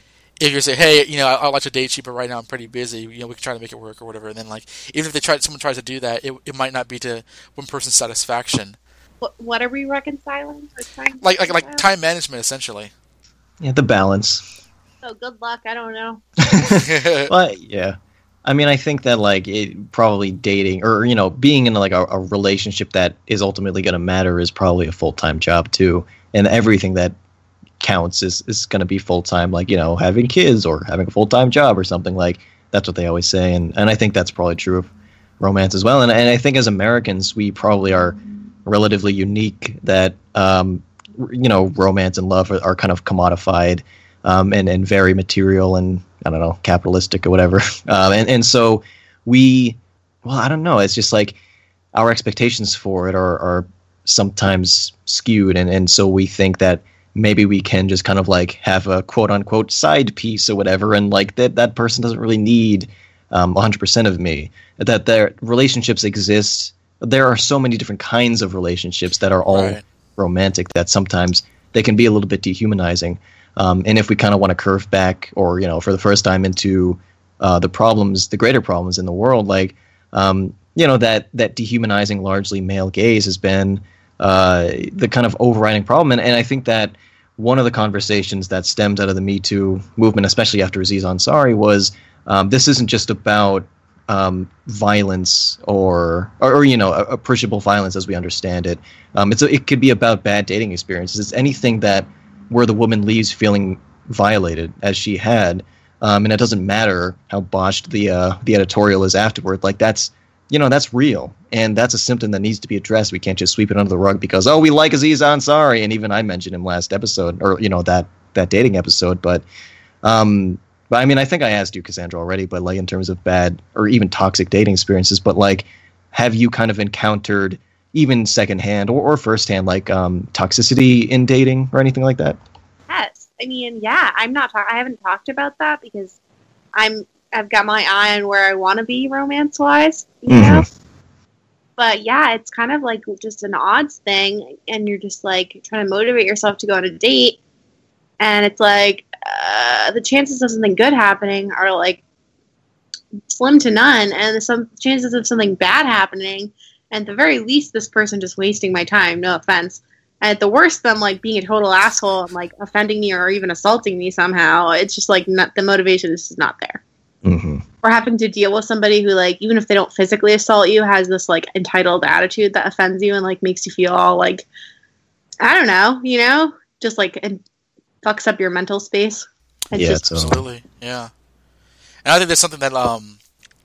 if you say, hey, you know, I'd like to date you, but right now I'm pretty busy, you know, we can try to make it work or whatever. And then, like, even if they try, someone tries to do that, it it might not be to one person's satisfaction. What, what are we reconciling? Or trying to like, like, like reconcile? time management, essentially. Yeah, the balance. Oh, good luck. I don't know. Well, yeah. I mean, I think that, like, it, probably dating, or, you know, being in, like, a, a relationship that is ultimately going to matter is probably a full-time job, too. And everything that counts is, is going to be full-time, like, you know, having kids or having a full-time job or something. Like, that's what they always say. And, and I think that's probably true of romance as well. And, and I think as Americans, we probably are relatively unique that, um, you know, romance and love are, are kind of commodified um, and, and very material and, I don't know, capitalistic or whatever. Um, and, and so we, well, I don't know. It's just like our expectations for it are, are sometimes skewed. And, and so we think that maybe we can just kind of like have a quote unquote side piece or whatever. And like that, that person doesn't really need um, one hundred percent of me, that their relationships exist. There are so many different kinds of relationships that are all Right. romantic that sometimes they can be a little bit dehumanizing. Um, and if we kind of want to curve back, or, you know, for the first time into uh, the problems, the greater problems in the world, like, um, you know, that that dehumanizing largely male gaze has been uh, the kind of overriding problem. And, and I think that one of the conversations that stemmed out of the Me Too movement, especially after Aziz Ansari, was um, this isn't just about um, violence or, or, or, you know, appreciable violence as we understand it. Um, it's a, it could be about bad dating experiences. It's anything that where the woman leaves feeling violated, as she had, um, and it doesn't matter how botched the uh, the editorial is afterward. Like, that's, you know, that's real, and that's a symptom that needs to be addressed. We can't just sweep it under the rug because, oh, we like Aziz Ansari, and even I mentioned him last episode, or, you know, that that dating episode. But, um, but I mean, I think I asked you, Cassandra, already. But like in terms of bad or even toxic dating experiences, but like, have you kind of encountered even secondhand or, or firsthand, like um, toxicity in dating or anything like that? Yes. I mean, yeah, I'm not talk- I haven't talked about that because I'm, I've got my eye on where I want to be romance wise, you Mhm. know? But yeah, it's kind of like just an odds thing. And you're just like trying to motivate yourself to go on a date. And it's like, uh, the chances of something good happening are like slim to none. And the some chances of something bad happening, and at the very least, this person just wasting my time. No offense. And at the worst, them like being a total asshole and like offending me or even assaulting me somehow. It's just like not, the motivation is just not there. Mm-hmm. Or having to deal with somebody who, like, even if they don't physically assault you, has this like entitled attitude that offends you and like makes you feel all like, I don't know, you know, just like it fucks up your mental space. It's Yeah, just, so- Absolutely, yeah. And I think that's something that um,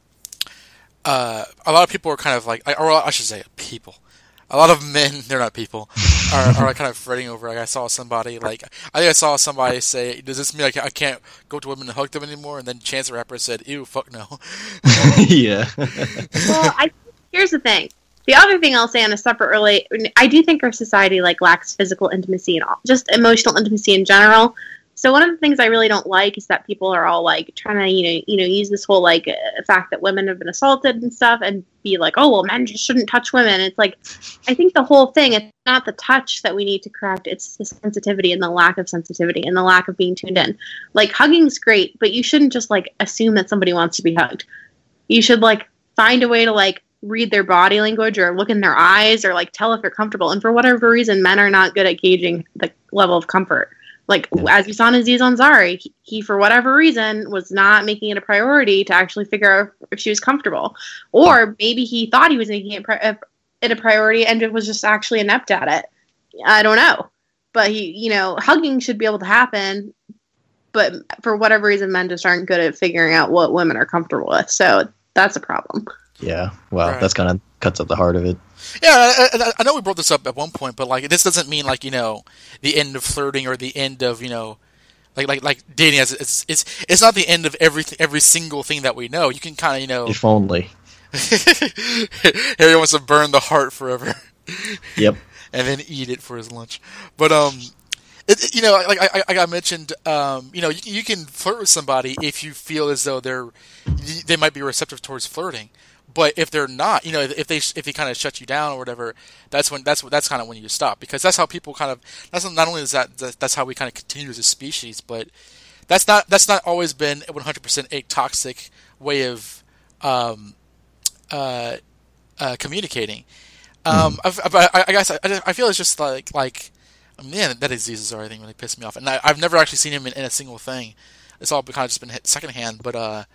uh, a lot of people are kind of like, or I should say, people. A lot of men, they're not people, are, are like kind of fretting over. Like, I saw somebody, like, I think I saw somebody say, "Does this mean like I can't go to women and hug them anymore?" And then Chance the Rapper said, "Ew, fuck no." Yeah. well, I here's the thing. The other thing I'll say on a separate relate, I do think our society like lacks physical intimacy and all, just emotional intimacy in general. So one of the things I really don't like is that people are all like trying to, you know, you know, use this whole like uh, fact that women have been assaulted and stuff and be like, oh, well, men just shouldn't touch women. It's like, I think the whole thing, it's not the touch that we need to correct. It's the sensitivity and the lack of sensitivity and the lack of being tuned in. Like, hugging's great, but you shouldn't just like assume that somebody wants to be hugged. You should like find a way to like read their body language or look in their eyes or like tell if they're comfortable. And for whatever reason, men are not good at gauging the level of comfort. Like, Yeah. as you saw in Aziz Ansari, he, he, for whatever reason, was not making it a priority to actually figure out if she was comfortable. Or maybe he thought he was making it, pri- uh, it a priority and it was just actually inept at it. I don't know. But, he, you know, hugging should be able to happen. But for whatever reason, men just aren't good at figuring out what women are comfortable with. So that's a problem. Yeah, well, Right. that's kind of cuts at the heart of it. Yeah, I, I, I know we brought this up at one point, but like this doesn't mean like you know the end of flirting or the end of you know like like like dating. As it's it's it's not the end of everything, every single thing that we know. You can kind of you know. If only. Harry wants to burn the heart forever. Yep. And then eat it for his lunch. But um, it, it- you know, like I, I, I mentioned, um, you know, you, you can flirt with somebody if you feel as though they're they might be receptive towards flirting. But if they're not, you know, if they if they kind of shut you down or whatever, that's when that's that's kind of when you stop, because that's how people kind of that's not only is that that's how we kind of continue as a species, but that's not that's not always been one hundred percent a toxic way of um, uh, uh, communicating. Um, I've, I, I guess I, I feel it's just like like man, that Aziz Ansari thing really pissed me off, and I, I've never actually seen him in, in a single thing. It's all kind of just been hit secondhand, but uh,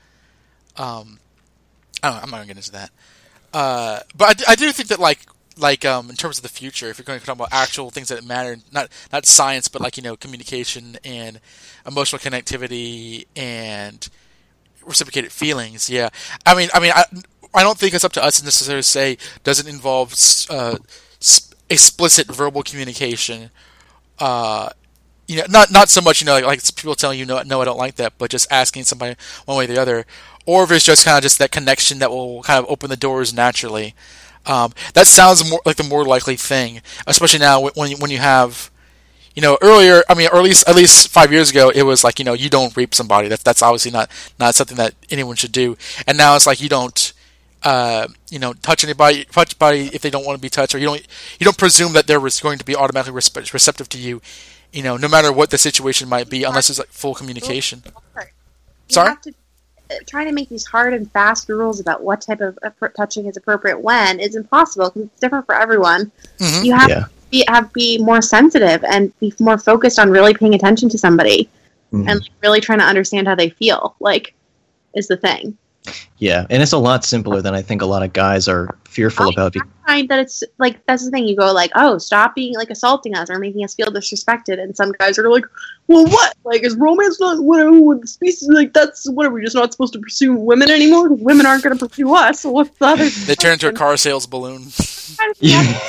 um. I don't know, I'm not gonna get into that. Uh, but I, do- I do think that like like um, in terms of the future, if you're going to talk about actual things that matter, not not science, but like you know communication and emotional connectivity and reciprocated feelings. Yeah, I mean, I mean, I, I don't think it's up to us to necessarily say does it involve uh, sp- explicit verbal communication. Uh, you know, not not so much you know like, like people telling you no, no, I don't like that, but just asking somebody one way or the other. Or if it's just kind of just that connection that will kind of open the doors naturally. Um, that sounds more like the more likely thing, especially now when you, when you have, you know, earlier. I mean, or at least at least five years ago, it was like you know you don't rape somebody. That's that's obviously not not something that anyone should do. And now it's like you don't, uh, you know, touch anybody, touch anybody if they don't want to be touched, or you don't you don't presume that they're going to be automatically respe- receptive to you, you know, no matter what the situation might be, unless there's like full communication. You Sorry? have to, trying to make these hard and fast rules about what type of appro- touching is appropriate when is impossible because it's different for everyone. Mhm. You have Yeah. to be, have be more sensitive and be more focused on really paying attention to somebody Mhm. and like, really trying to understand how they feel. Like, is the thing. Yeah, and it's a lot simpler than I think a lot of guys are fearful I about. Be- find that it's like that's the thing. You go like, oh, stop being like assaulting us or making us feel disrespected, and some guys are like, well, what? Like, is romance not what with the species? Like, that's what are we just not supposed to pursue women anymore? 'Cause women aren't going to pursue us. So what's the other? They turn into a car sales balloon. yeah.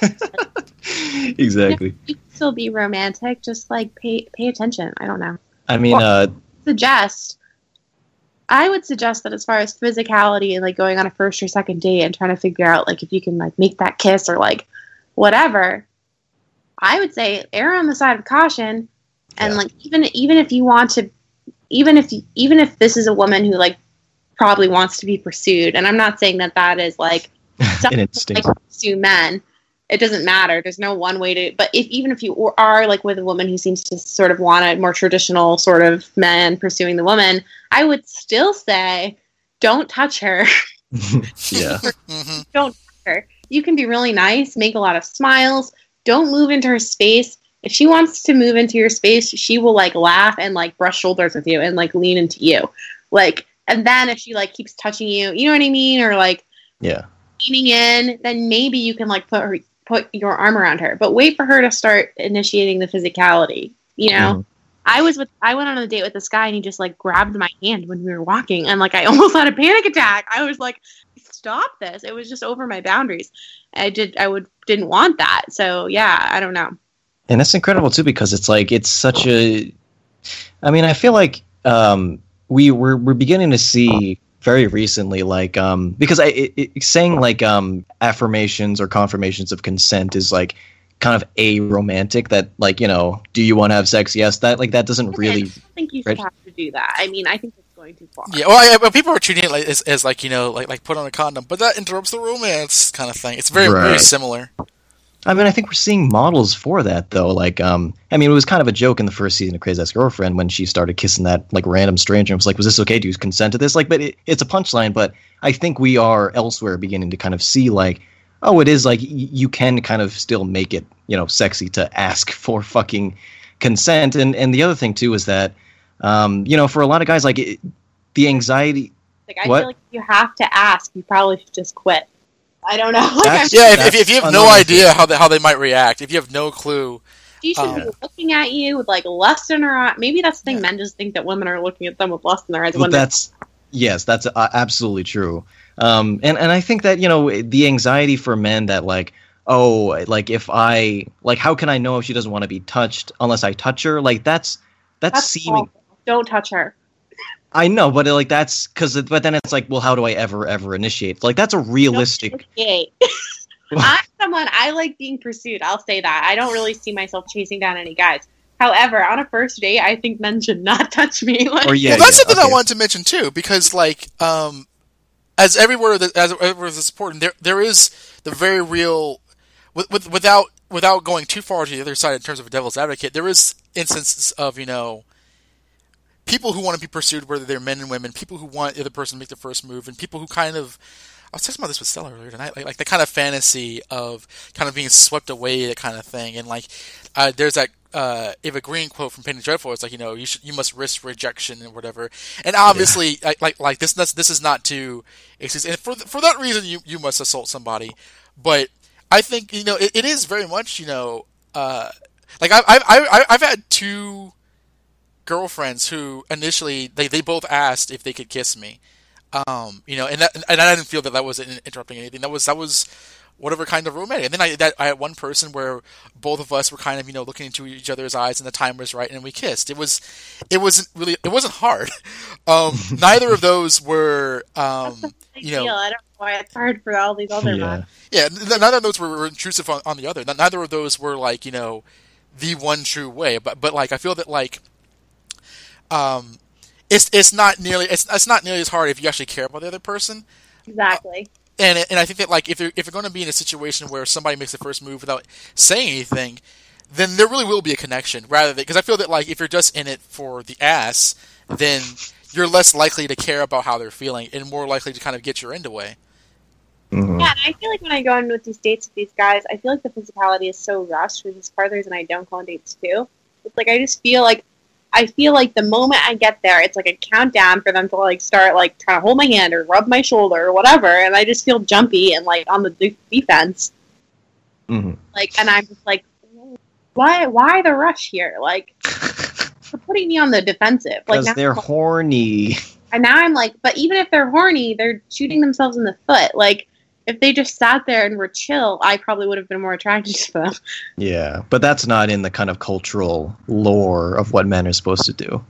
Exactly. You can still be romantic. Just like pay pay attention. I don't know. I mean, uh, Suggest. I would suggest that as far as physicality and like going on a first or second date and trying to figure out like if you can like make that kiss or like whatever, I would say err on the side of caution. And Yeah. like even even if you want to, even if you, even if this is a woman who like probably wants to be pursued, and I'm not saying that that is like an instinct. like pursue men. It doesn't matter. There's no one way to. But if even if you are like with a woman who seems to sort of want a more traditional sort of man pursuing the woman, I would still say, don't touch her. Yeah. hmm Don't touch her. You can be really nice, make a lot of smiles. Don't move into her space. If she wants to move into your space, she will like laugh and like brush shoulders with you and like lean into you, like. And then if she like keeps touching you, you know what I mean, or like Yeah. leaning in, then maybe you can like put her put your arm around her, but wait for her to start initiating the physicality. You know, Mhm. I was with I went on a date with this guy and he just like grabbed my hand when we were walking and like I almost had a panic attack. I was like, stop this. It was just over my boundaries. I did I would didn't want that. So yeah, I don't know. And that's incredible too, because it's like it's such a. I mean, I feel like um, we we're we're beginning to see very recently, like um, because I it, it, saying like um, affirmations or confirmations of consent is like kind of a romantic. That like you know, do you want to have sex? Yes, that like that doesn't really. I don't think you should Right. have to do that. I mean, I think it's going too far. Yeah, well, yeah, but people are treating it like as, as like you know, like like put on a condom, but that interrupts the romance kind of thing. It's very very Right. similar. I mean, I think we're seeing models for that, though. Like, um, I mean, it was kind of a joke in the first season of Crazy Ex-Girlfriend when she started kissing that like random stranger. And was like, "Was this okay? Do you consent to this?" Like, but it, it's a punchline. But I think we are elsewhere beginning to kind of see like, oh, it is like y- you can kind of still make it, you know, sexy to ask for fucking consent. And and the other thing too is that, um, you know, for a lot of guys, like it, the anxiety. Like I what? feel like if you have to ask, you probably should just quit. I don't know. Like, That's- Yeah, if, That's if, if you have no another idea thing. how they, how they might react, if you have no clue, she should um, be looking at you with like lust in her eye. Maybe that's the thing. Yeah. Men just think that women are looking at them with lust in their eyes. Well, when they're- that's yes, that's uh, absolutely true. Um, and and I think that, you know, the anxiety for men that like, oh, like if I like, how can I know if she doesn't want to be touched unless I touch her? Like that's that's, that's seeming. awful. Don't touch her. I know, but like that's because, but then it's like, well, how do I ever ever initiate? Like that's a realistic. Okay. I'm someone, I like being pursued. I'll say that. I don't really see myself chasing down any guys. However, on a first date, I think men should not touch me. Like, Or yeah, well, that's yeah, something I okay. wanted to mention too, because like, um, as every word that as every word that's important, there there is the very real, with, with without without going too far to the other side in terms of a devil's advocate, there is instances of, you know, people who want to be pursued, whether they're men and women, people who want the other person to make the first move, and people who kind of, I was talking about this with Stella earlier tonight, like, like the kind of fantasy of kind of being swept away, that kind of thing. And like, uh, there's that uh, Eva Green quote from Penny Dreadful. It's like, you know, you should, you must risk rejection and whatever. And obviously, like, like, like this, this, this is not to excuse. And for for that reason, you you must assault somebody. But I think, you know, it, it is very much, you know, uh, like I've I've I've I've had two girlfriends who initially they, they both asked if they could kiss me, um, you know, and that, and I didn't feel that that was interrupting anything. That was that was whatever kind of romantic. And then I that, I had one person where both of us were kind of, you know, looking into each other's eyes, and the time was right, and we kissed. It was it wasn't really it wasn't hard. Um, neither of those were um, you know. deal. I don't know why it's hard for all these other Yeah. men. Yeah, n- neither of those were, were intrusive on, on the other. N- Neither of those were like, you know, the one true way. But but like I feel that like, um, it's it's not nearly it's it's not nearly as hard if you actually care about the other person. Exactly. And and I think that like if you're if you're going to be in a situation where somebody makes the first move without saying anything, then there really will be a connection. Rather than, because I feel that like if you're just in it for the ass, then you're less likely to care about how they're feeling and more likely to kind of get your end away. Mhm. Yeah, and I feel like when I go on with these dates with these guys, I feel like the physicality is so rushed, which is part of the reason I don't go on dates too. It's like I just feel like I feel like the moment I get there, it's like a countdown for them to like start like trying to hold my hand or rub my shoulder or whatever, and I just feel jumpy and like on the de- defense. Mhm. Like, and I'm just like, why? Why the rush here? Like, they're putting me on the defensive. Like, Because now, they're horny. and now I'm like, but even if they're horny, they're shooting themselves in the foot. Like, if they just sat there and were chill, I probably would have been more attracted to them. Yeah, but that's not in the kind of cultural lore of what men are supposed to do.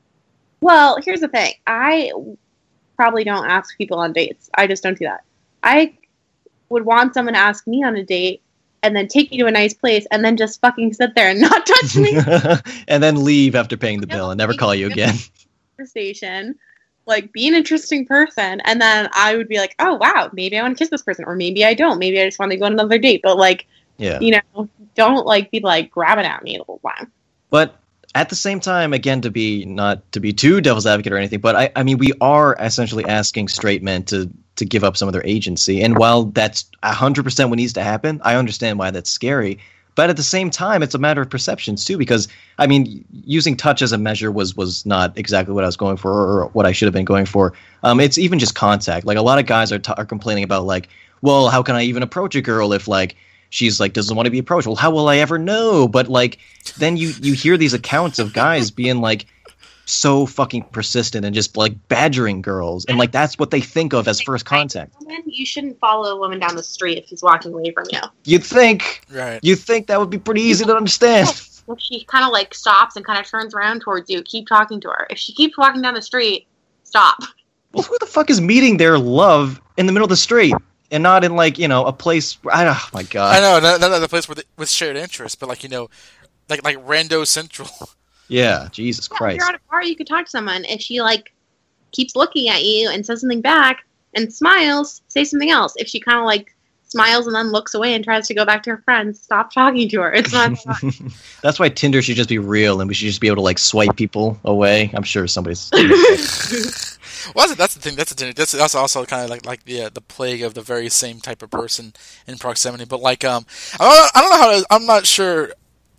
Well, here's the thing. I probably don't ask people on dates. I just don't do that. I would want someone to ask me on a date and then take me to a nice place and then just fucking sit there and not touch me. And then leave after paying the bill and never call you again. Conversation, like be an interesting person, and then I would be like, oh wow, maybe I want to kiss this person, or maybe I don't. Maybe I just want to go on another date. But like, Yeah. you know, don't like be like grabbing at me the whole time. But at the same time, again, to be not to be too devil's advocate or anything, but I, I mean, we are essentially asking straight men to to give up some of their agency. And while that's one hundred percent what needs to happen, I understand why that's scary. But at the same time, it's a matter of perceptions too, because I mean, using touch as a measure was was not exactly what I was going for, or what I should have been going for. Um, it's even just contact. Like a lot of guys are t- are complaining about like, well, how can I even approach a girl if like she's like doesn't want to be approached? Well, how will I ever know? But like, then you you hear these accounts of guys being like so fucking persistent and just like badgering girls, and like that's what they think of as first contact. Woman, you shouldn't follow a woman down the street if she's walking away from you. You'd think, Right. you'd think that would be pretty easy to understand. If she kind of like stops and kind of turns around towards you, keep talking to her. If she keeps walking down the street, stop. Well, who the fuck is meeting their love in the middle of the street and not in like, you know, a place where, I don't, oh my god. I know, not, not the place with with shared interests, but like, you know, like like Rando Central. Yeah, Jesus Yeah, if Christ. you're at a bar, you could talk to someone. If she like keeps looking at you and says something back and smiles, say something else. If she kind of like smiles and then looks away and tries to go back to her friends, stop talking to her. It's not. That's why Tinder should just be real and we should just be able to like swipe people away. I'm sure somebody's. Well, that's, that's the thing. That's the thing. That's, that's also kind of like like the uh, the plague of the very same type of person in proximity. But like, um, I don't, I don't know how to. I'm not sure.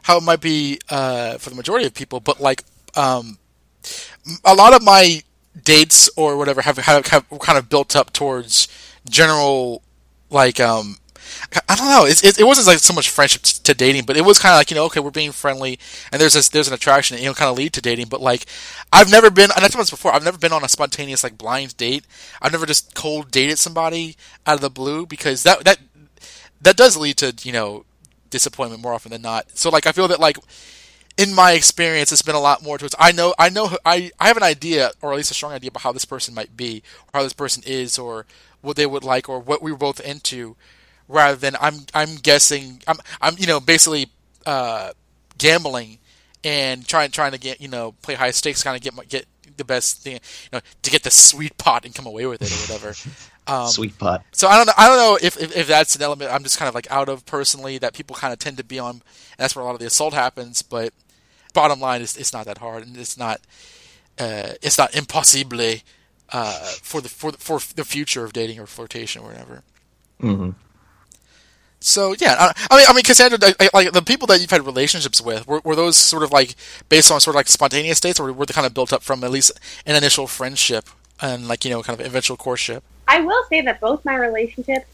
how it might be uh, for the majority of people, but like um, a lot of my dates or whatever have, have have kind of built up towards general like um I don't know it, it, it wasn't like so much friendship t- to dating, but it was kind of like, you know, okay, we're being friendly and there's this there's an attraction and it'll kind of lead to dating. But like I've never been, and I've told this before, I've never been on a spontaneous like blind date. I've never just cold dated somebody out of the blue, because that that that does lead to, you know, disappointment more often than not. So like I feel that like in my experience, it's been a lot more towards I know I know I, I have an idea, or at least a strong idea about how this person might be, or how this person is, or what they would like, or what we were both into, rather than I'm I'm guessing I'm I'm you know basically uh, gambling and trying trying to get, you know, play high stakes, kind of get my, get the best thing, you know, to get the sweet pot and come away with it or whatever. Um, Sweet pot. So I don't know. I don't know if, if, if that's an element I'm just kind of like out of personally, that people kind of tend to be on, and that's where a lot of the assault happens. But bottom line is, it's not that hard, and it's not uh, it's not impossible uh, for the for the, for the future of dating or flirtation or whatever. Mm-hmm. So yeah, I, I mean, I mean, Cassandra, like the people that you've had relationships with, were, were those sort of like based on sort of like spontaneous dates, or were they kind of built up from at least an initial friendship and like, you know, kind of eventual courtship? I will say that both my relationships,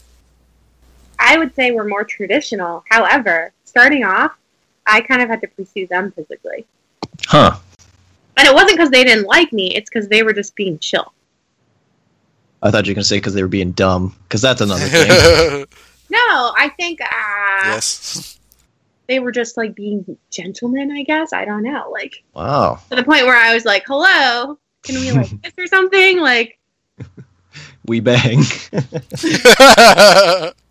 I would say, were more traditional. However, starting off, I kind of had to pursue them physically. Huh. And it wasn't because they didn't like me, it's because they were just being chill. I thought you were going to say because they were being dumb, because that's another thing. No, I think uh, yes. they were just like being gentlemen, I guess. I don't know. Like, Wow. to the point where I was like, hello, can we like kiss or something? Like, we bang. Well,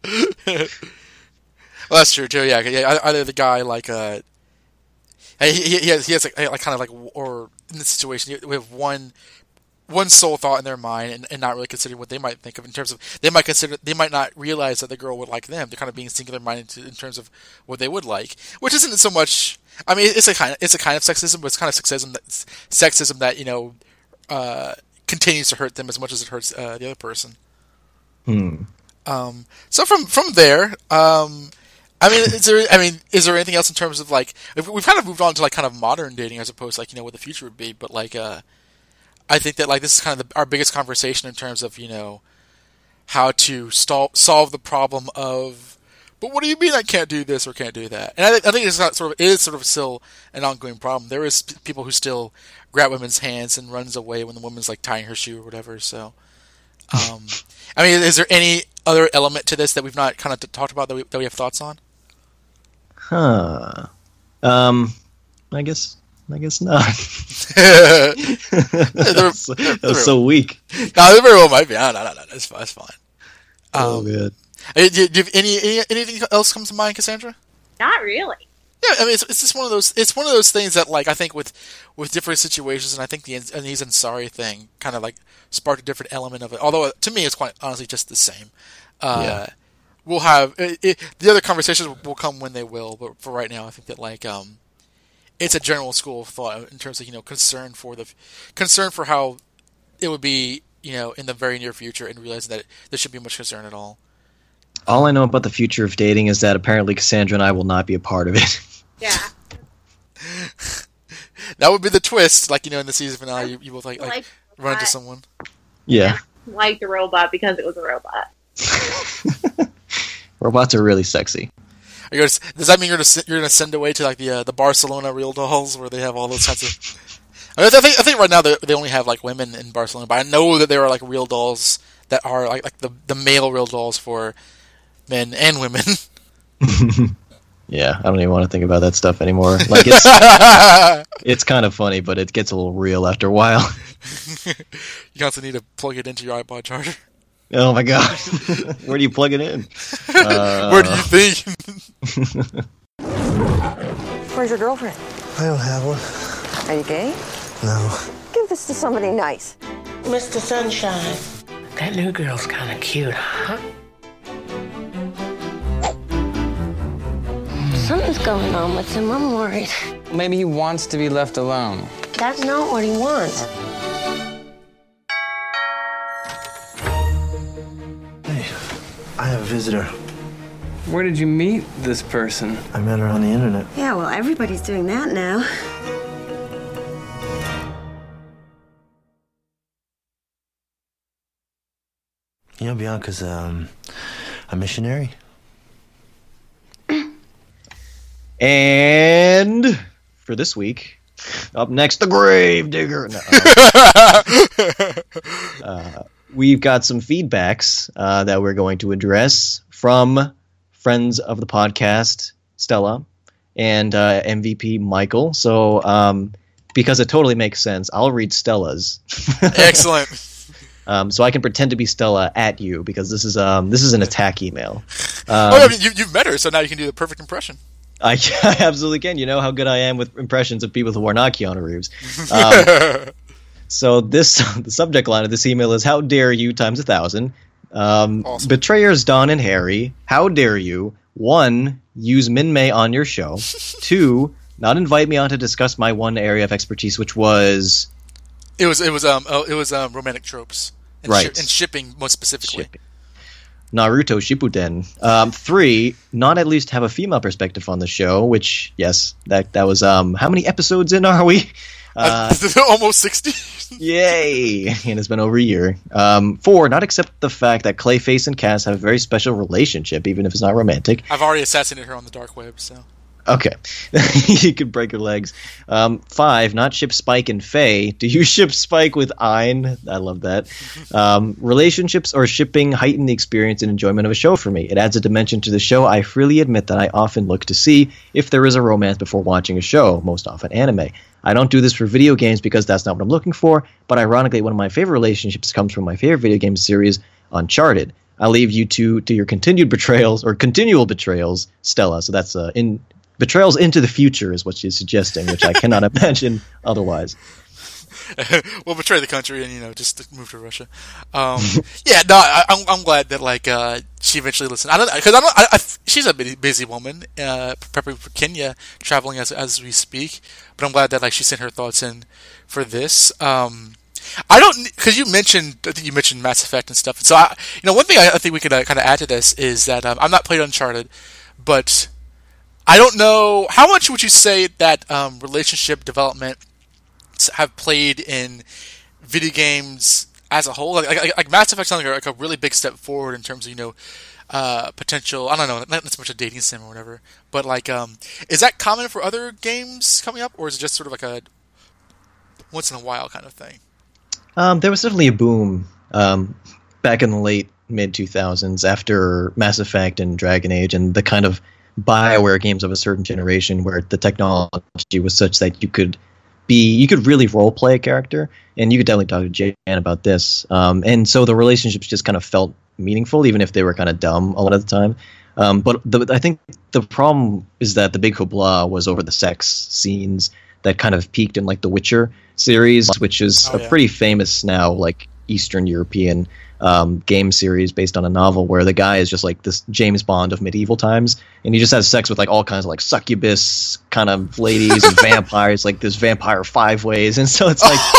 that's true too. Yeah, yeah. Either the guy like uh, he he, he has he has like, like kind of like, or in this situation we have one one sole thought in their mind, and, and not really considering what they might think of in terms of, they might consider they might not realize that the girl would like them. They're kind of being singular minded in terms of what they would like, which isn't so much. I mean, it's a kind of it's a kind of sexism, but it's kind of sexism that sexism that you know uh, continues to hurt them as much as it hurts uh, the other person. Hmm. Um, so from from there, um, I mean, is there? I mean, is there anything else in terms of like, we've kind of moved on to like kind of modern dating as opposed to like, you know, what the future would be? But like, uh, I think that like this is kind of the, our biggest conversation in terms of, you know, how to stall, solve the problem of, but what do you mean I can't do this or can't do that? And I, I think it's not sort of it is sort of still an ongoing problem. There is people who still grab women's hands and runs away when the woman's like tying her shoe or whatever. So, um, I mean, is there any other element to this that we've not kind of t- talked about that we, that we have thoughts on? Huh. Um, I guess, I guess not. That's so, that was so weak. No, there very well might be. No, no, no, no. That's fine. That's fine. Um, oh, man. Do, do you have any, any anything else come to mind, Cassandra? not really. Yeah, I mean, it's, it's just one of those. It's one of those things that, like, I think with with different situations, and I think the Aziz Ansari thing kind of like sparked a different element of it. Although to me, it's quite honestly just the same. Uh, yeah. We'll have it, it, the other conversations will come when they will, but for right now, I think that like um, it's a general school of thought in terms of, you know, concern for the concern for how it would be, you know, in the very near future, and realizing that there shouldn't be much concern at all. All I know about the future of dating is that apparently Cassandra and I will not be a part of it. Yeah. That would be the twist, like, you know, in the season finale, you, you both like, like, like run into someone. Yeah. Like the robot because it was a robot. Robots are really sexy. Are you gonna, does that mean you're gonna you're gonna send away to like the uh, the Barcelona real dolls where they have all those kinds of? I, mean, I think I think right now they they only have like women in Barcelona, but I know that there are like real dolls that are like like the the male real dolls for men and women. Yeah, I don't even want to think about that stuff anymore. Like it's it's kind of funny, but it gets a little real after a while. You also need to plug it into your iPod charger. Oh my god. Where do you plug it in? Uh... Where do you think? Where's your girlfriend? I don't have one. Are you gay? No. Give this to somebody nice. Mister Sunshine, that new girl's kind of cute, huh? Something's going on with him. I'm worried. Maybe he wants to be left alone. That's not what he wants. Hey, I have a visitor. Where did you meet this person? I met her on the internet. Yeah, well, everybody's doing that now. You know, Bianca's um, a missionary. And for this week, up next, the Grave Digger. No, uh, uh, we've got some feedbacks uh, that we're going to address from friends of the podcast, Stella, and uh, M V P Michael. So, um, because it totally makes sense, I'll read Stella's. Excellent. Um, so I can pretend to be Stella at you because this is um this is an attack email. Um, oh, I mean, you, you've met her, so now you can do the perfect impression. I, I absolutely can. You know how good I am with impressions of people who are not Keanu Reeves. Um, so this the subject line of this email is "How dare you?" times a thousand. Um, awesome. Betrayers Don and Harry. How dare you? One, use Min May on your show. Two, not invite me on to discuss my one area of expertise, which was it was it was um oh, it was um romantic tropes. And right. Shi- and shipping, most specifically. Shipping. Naruto Shippuden. Um, three, not at least have a female perspective on the show, which, yes, that that was, um, how many episodes in are we? Uh, almost sixty. Yay! And it's been over a year. Um, four, not accept the fact that Clayface and Cass have a very special relationship, even if it's not romantic. I've already assassinated her on the dark web, so... Okay. You could break her legs. Um, five, not ship Spike and Faye. Do you ship Spike with Ein? I love that. Um, relationships or shipping heighten the experience and enjoyment of a show for me. It adds a dimension to the show. I freely admit that I often look to see if there is a romance before watching a show, most often anime. I don't do this for video games because that's not what I'm looking for, but ironically, one of my favorite relationships comes from my favorite video game series, Uncharted. I'll leave you to, to your continued betrayals, or continual betrayals, Stella. So that's uh, in... Betrayals into the future is what she's suggesting, which I cannot imagine otherwise. We'll betray the country and, you know, just move to Russia. Um, yeah, no, I, I'm, I'm glad that, like, uh, she eventually listened. I don't, because I don't, I, I, she's a busy woman, uh, preparing for Kenya, traveling as as we speak. But I'm glad that, like, she sent her thoughts in for this. Um, I don't, because you mentioned, I think you mentioned Mass Effect and stuff. So, I, you know, one thing I, I think we could uh, kind of add to this is that um, I'm not played Uncharted, but I don't know, how much would you say that um, relationship development have played in video games as a whole? Like, like, like Mass Effect sounds like a, like a really big step forward in terms of, you know, uh, potential, I don't know, not so much a dating sim or whatever, but like, um, is that common for other games coming up, or is it just sort of like a once in a while kind of thing? Um, there was definitely a boom um, back in the late mid two thousands after Mass Effect and Dragon Age and the kind of BioWare games of a certain generation where the technology was such that you could be, you could really role play a character, and you could definitely talk to Jan about this. Um, and so the relationships just kind of felt meaningful, even if they were kind of dumb a lot of the time. Um, but the, I think the problem is that the big hoopla was over the sex scenes that kind of peaked in like the Witcher series, which is oh, a yeah. pretty famous now, like Eastern European um, game series based on a novel where the guy is just like this James Bond of medieval times, and he just has sex with like all kinds of like succubus kind of ladies and vampires, like this vampire five ways, and so it's like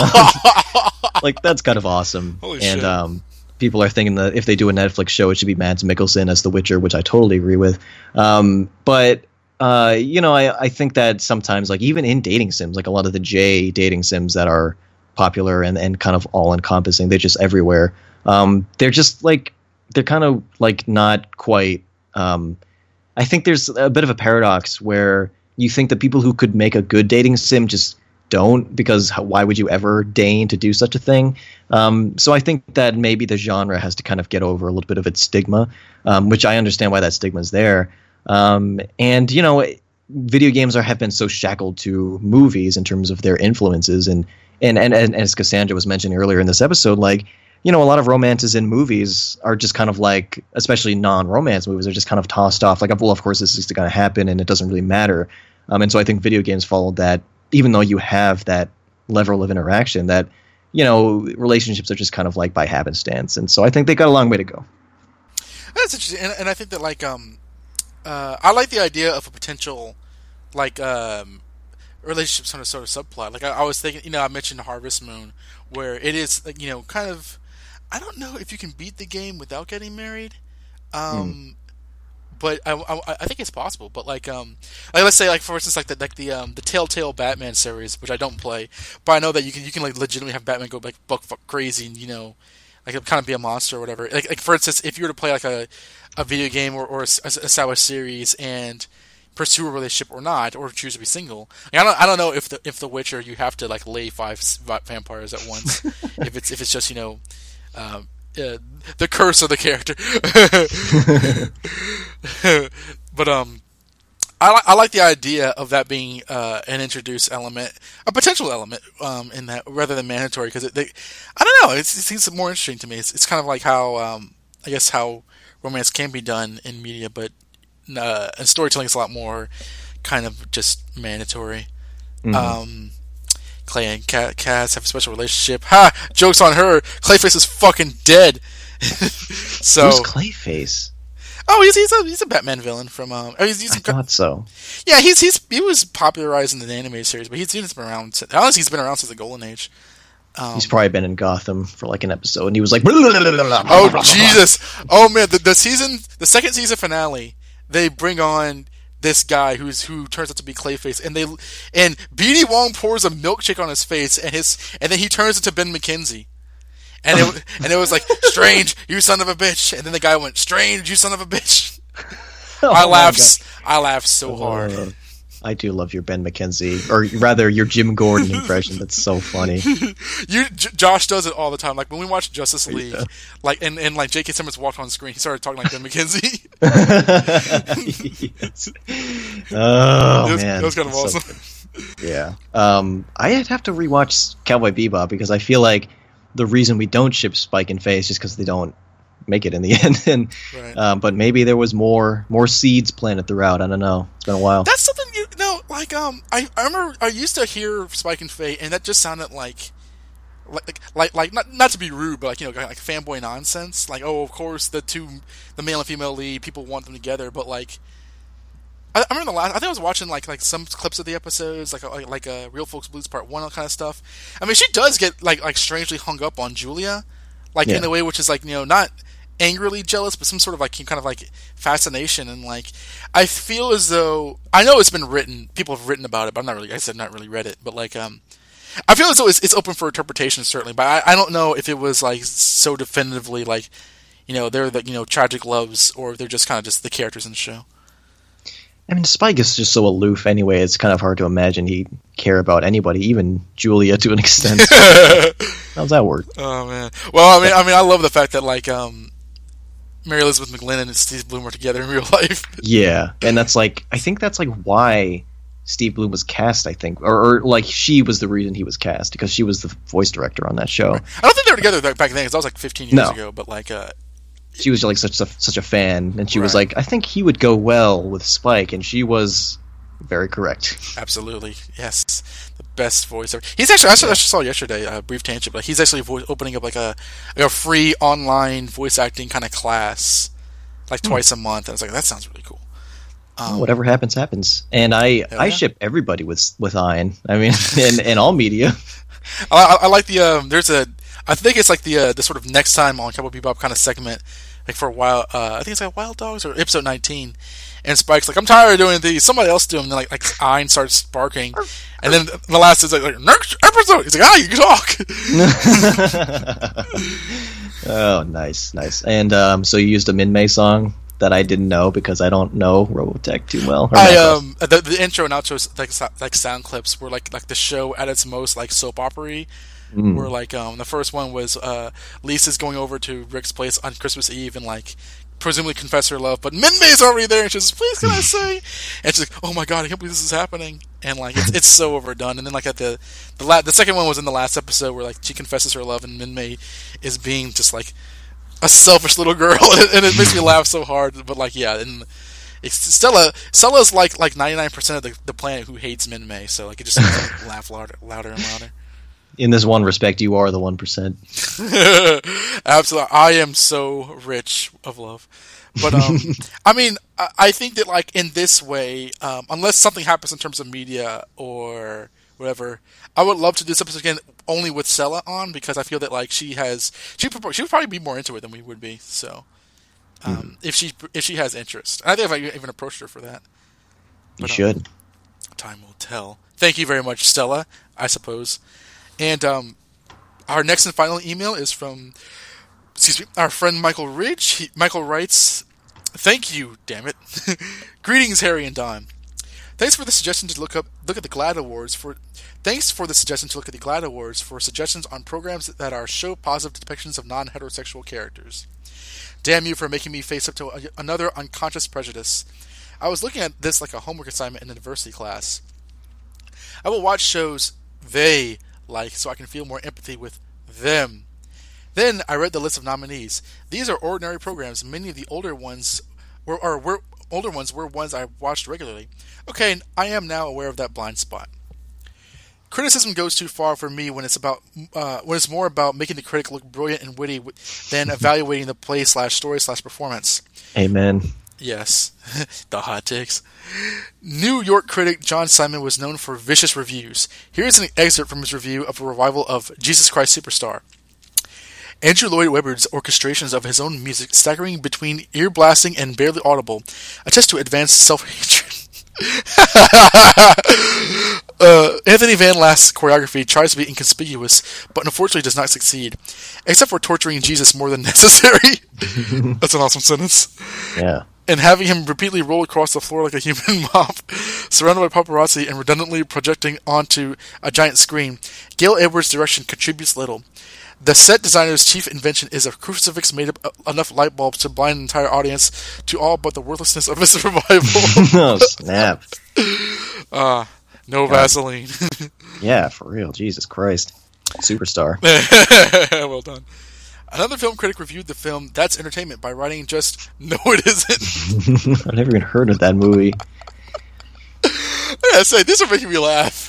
um, like that's kind of awesome. Holy and shit. um, people are thinking that if they do a Netflix show, it should be Mads Mikkelsen as The Witcher, which I totally agree with. Um, but uh, you know, I, I think that sometimes, like even in dating sims, like a lot of the J dating sims that are popular and, and kind of all encompassing, they're just everywhere. Um, they're just like, they're kind of like not quite, um, I think there's a bit of a paradox where you think that people who could make a good dating sim just don't, because how, why would you ever deign to do such a thing? Um, so I think that maybe the genre has to kind of get over a little bit of its stigma, um, which I understand why that stigma is there. Um, and, you know, video games are have been so shackled to movies in terms of their influences. And, and, and, and as Cassandra was mentioning earlier in this episode, like, you know, a lot of romances in movies are just kind of like, especially non-romance movies, are just kind of tossed off. Like, well, of course, this is going to happen and it doesn't really matter. Um, and so I think video games followed that, even though you have that level of interaction, that, you know, relationships are just kind of like by happenstance. And so I think they got a long way to go. That's interesting. And, and I think that, like, um, uh, I like the idea of a potential, like, um, relationship sort of, sort of subplot. Like, I, I was thinking, you know, I mentioned Harvest Moon, where it is, like, you know, kind of, I don't know if you can beat the game without getting married. Um, mm. but I, I, I think it's possible. But like, um, like let's say, like for instance, like the like the um the Telltale Batman series, which I don't play, but I know that you can you can like legitimately have Batman go like buck fuck crazy and you know, like kind of be a monster or whatever. Like like for instance, if you were to play like a a video game or or a, a established series and pursue a relationship or not, or choose to be single. Like, I don't I don't know if the if The Witcher you have to like lay five vampires at once. if it's if it's just you know. Um, Uh, the curse of the character. But um, I, li- I like the idea of that being uh, an introduced element, a potential element um, in that, rather than mandatory. Because it, they, I don't know, it's, it seems more interesting to me. It's, it's kind of like how um, I guess how romance can be done in media, but uh, in storytelling it's a lot more kind of just mandatory. Mm-hmm. Um, Clay and Kaz have a special relationship. Ha! Joke's on her. Clayface is fucking dead. So who's Clayface? Oh, he's he's a he's a Batman villain from. Um, he's, he's I thought so. Yeah, he's he's he was popularized in the animated series, but he's, he's been around. Honestly, he's been around since the Golden Age. Um, he's probably been in Gotham for like an episode, and he was like, "Oh Jesus! Oh man, the, the season, the second season finale, they bring on." This guy who's who turns out to be Clayface, and they and B D Wong pours a milkshake on his face, and his and then he turns into Ben McKenzie, and it and it was like Strange, you son of a bitch, and then the guy went Strange, you son of a bitch. oh I laughed, I laughed so hard. Uh, I do love your Ben McKenzie, or rather your Jim Gordon impression. That's so funny. you, J- Josh does it all the time. Like when we watch Justice League, yeah. like and, and like J K. Simmons walked on screen, he started talking like Ben McKenzie. yes. Oh it was, man, that was kind of That's awesome. So yeah, um, I'd have to rewatch Cowboy Bebop because I feel like the reason we don't ship Spike and Faye is just because they don't make it in the end. and right. um, but maybe there was more more seeds planted throughout. I don't know. It's been a while. That's something you know. Like um, I, I remember I used to hear Spike and Faye, and that just sounded like, like like like not not to be rude, but like you know like fanboy nonsense. Like oh, of course the two, the male and female lead, people want them together, but like. I, I remember the last. I think I was watching like like some clips of the episodes, like like, like a Real Folks Blues Part One, all kind of stuff. I mean, she does get like like strangely hung up on Julia, like yeah. in a way which is like you know not angrily jealous, but some sort of like kind of like fascination, and like I feel as though I know it's been written, people have written about it, but I'm not really. I said not really read it, but like um, I feel as though it's, it's open for interpretation certainly, but I, I don't know if it was like so definitively like you know they're the you know tragic loves or they're just kind of just the characters in the show. I mean, Spike is just so aloof anyway, it's kind of hard to imagine he'd care about anybody, even Julia to an extent. How's that work? Oh, man. Well, I mean, I mean, I love the fact that, like, um, Mary Elizabeth McGlynn and Steve Bloom were together in real life. Yeah, and that's, like, I think that's, like, why Steve Bloom was cast, I think. Or, or like, she was the reason he was cast, because she was the voice director on that show. Right. I don't think they were together back then, because that was, like, fifteen years no. ago, but, like, uh... she was like such a such a fan, and she right. was like, I think he would go well with Spike, and she was very correct. Absolutely, yes, the best voice ever. He's actually I actually, I actually saw yesterday a uh, brief tangent, but he's actually vo- opening up like a like a free online voice acting kind of class, like twice hmm. a month. I was like, that sounds really cool. Um, Whatever happens, happens, and I I yeah. ship everybody with with Ian. I mean, in in all media. I, I, I like the um. There's a. I think it's like the uh, the sort of next time on Cowboy Bebop kind of segment, like for a while. Uh, I think it's like Wild Dogs or episode nineteen, and Spike's like, "I'm tired of doing these. Somebody else do them." And then like like Ein starts barking, and then the last is like, like next episode. He's like, "Ah, you can talk." Oh, nice, nice. And um, so you used a Min-Mei song that I didn't know because I don't know Robotech too well. I um the, the intro and outro like like sound clips were like like the show at its most like soap opera-y. Mm. Where like um the first one was uh Lisa's going over to Rick's place on Christmas Eve and like presumably confess her love, but Min-Mei's already there and she says, "Please, can I say?" And she's like, "Oh my god, I can't believe this is happening!" And like it's, it's so overdone. And then like at the the la- the second one was in the last episode where like she confesses her love and Min-Mei is being just like a selfish little girl, and it makes me laugh so hard. But like yeah, and it's Stella. Stella's like like ninety-nine percent of the, the planet who hates Min-Mei, so like it just makes me laugh louder, louder and louder. In this one respect, you are the one percent. Absolutely, I am so rich of love. But um, I mean, I, I think that like in this way, um, unless something happens in terms of media or whatever, I would love to do this episode again only with Stella on because I feel that like she has she she would probably be more into it than we would be. So um, Mm-hmm. if she if she has interest. I think if I even approached her for that. You But, um, should. Time will tell. Thank you very much, Stella, I suppose. And um, our next and final email is from, excuse me, our friend Michael Ridge. He, Michael writes, "Thank you, damn it. Greetings, Harry and Don. Thanks for the suggestion to look up look at the GLAAD Awards for. Thanks for the suggestion to look at the GLAAD Awards for suggestions on programs that are show positive depictions of non-heterosexual characters. Damn you for making me face up to a, another unconscious prejudice. I was looking at this like a homework assignment in a diversity class. I will watch shows they like so I can feel more empathy with them. Then I read the list of nominees. These are ordinary programs. Many of the older ones were, or were older ones were ones I watched regularly. Okay, I am now aware of that blind spot. Criticism goes too far for me when it's about uh, when it's more about making the critic look brilliant and witty than evaluating the play slash story slash performance. Amen. Yes, the hot takes. New York critic John Simon was known for vicious reviews. Here's an excerpt from his review of a revival of Jesus Christ Superstar. Andrew Lloyd Webber's orchestrations of his own music, staggering between ear-blasting and barely audible, attest to advanced self-hatred. uh, Anthony Van Last's choreography tries to be inconspicuous, but unfortunately does not succeed, except for torturing Jesus more than necessary. That's an awesome sentence. Yeah. And having him repeatedly roll across the floor like a human mop, surrounded by paparazzi and redundantly projecting onto a giant screen. Gail Edwards' direction contributes little. The set designer's chief invention is a crucifix made of enough light bulbs to blind an entire audience to all but the worthlessness of his revival. Oh, snap. Uh, no God. Vaseline. Yeah, for real. Jesus Christ. Superstar. Well done. Another film critic reviewed the film That's Entertainment by writing just, no it isn't. I've never even heard of that movie. I gotta say, these are making me laugh.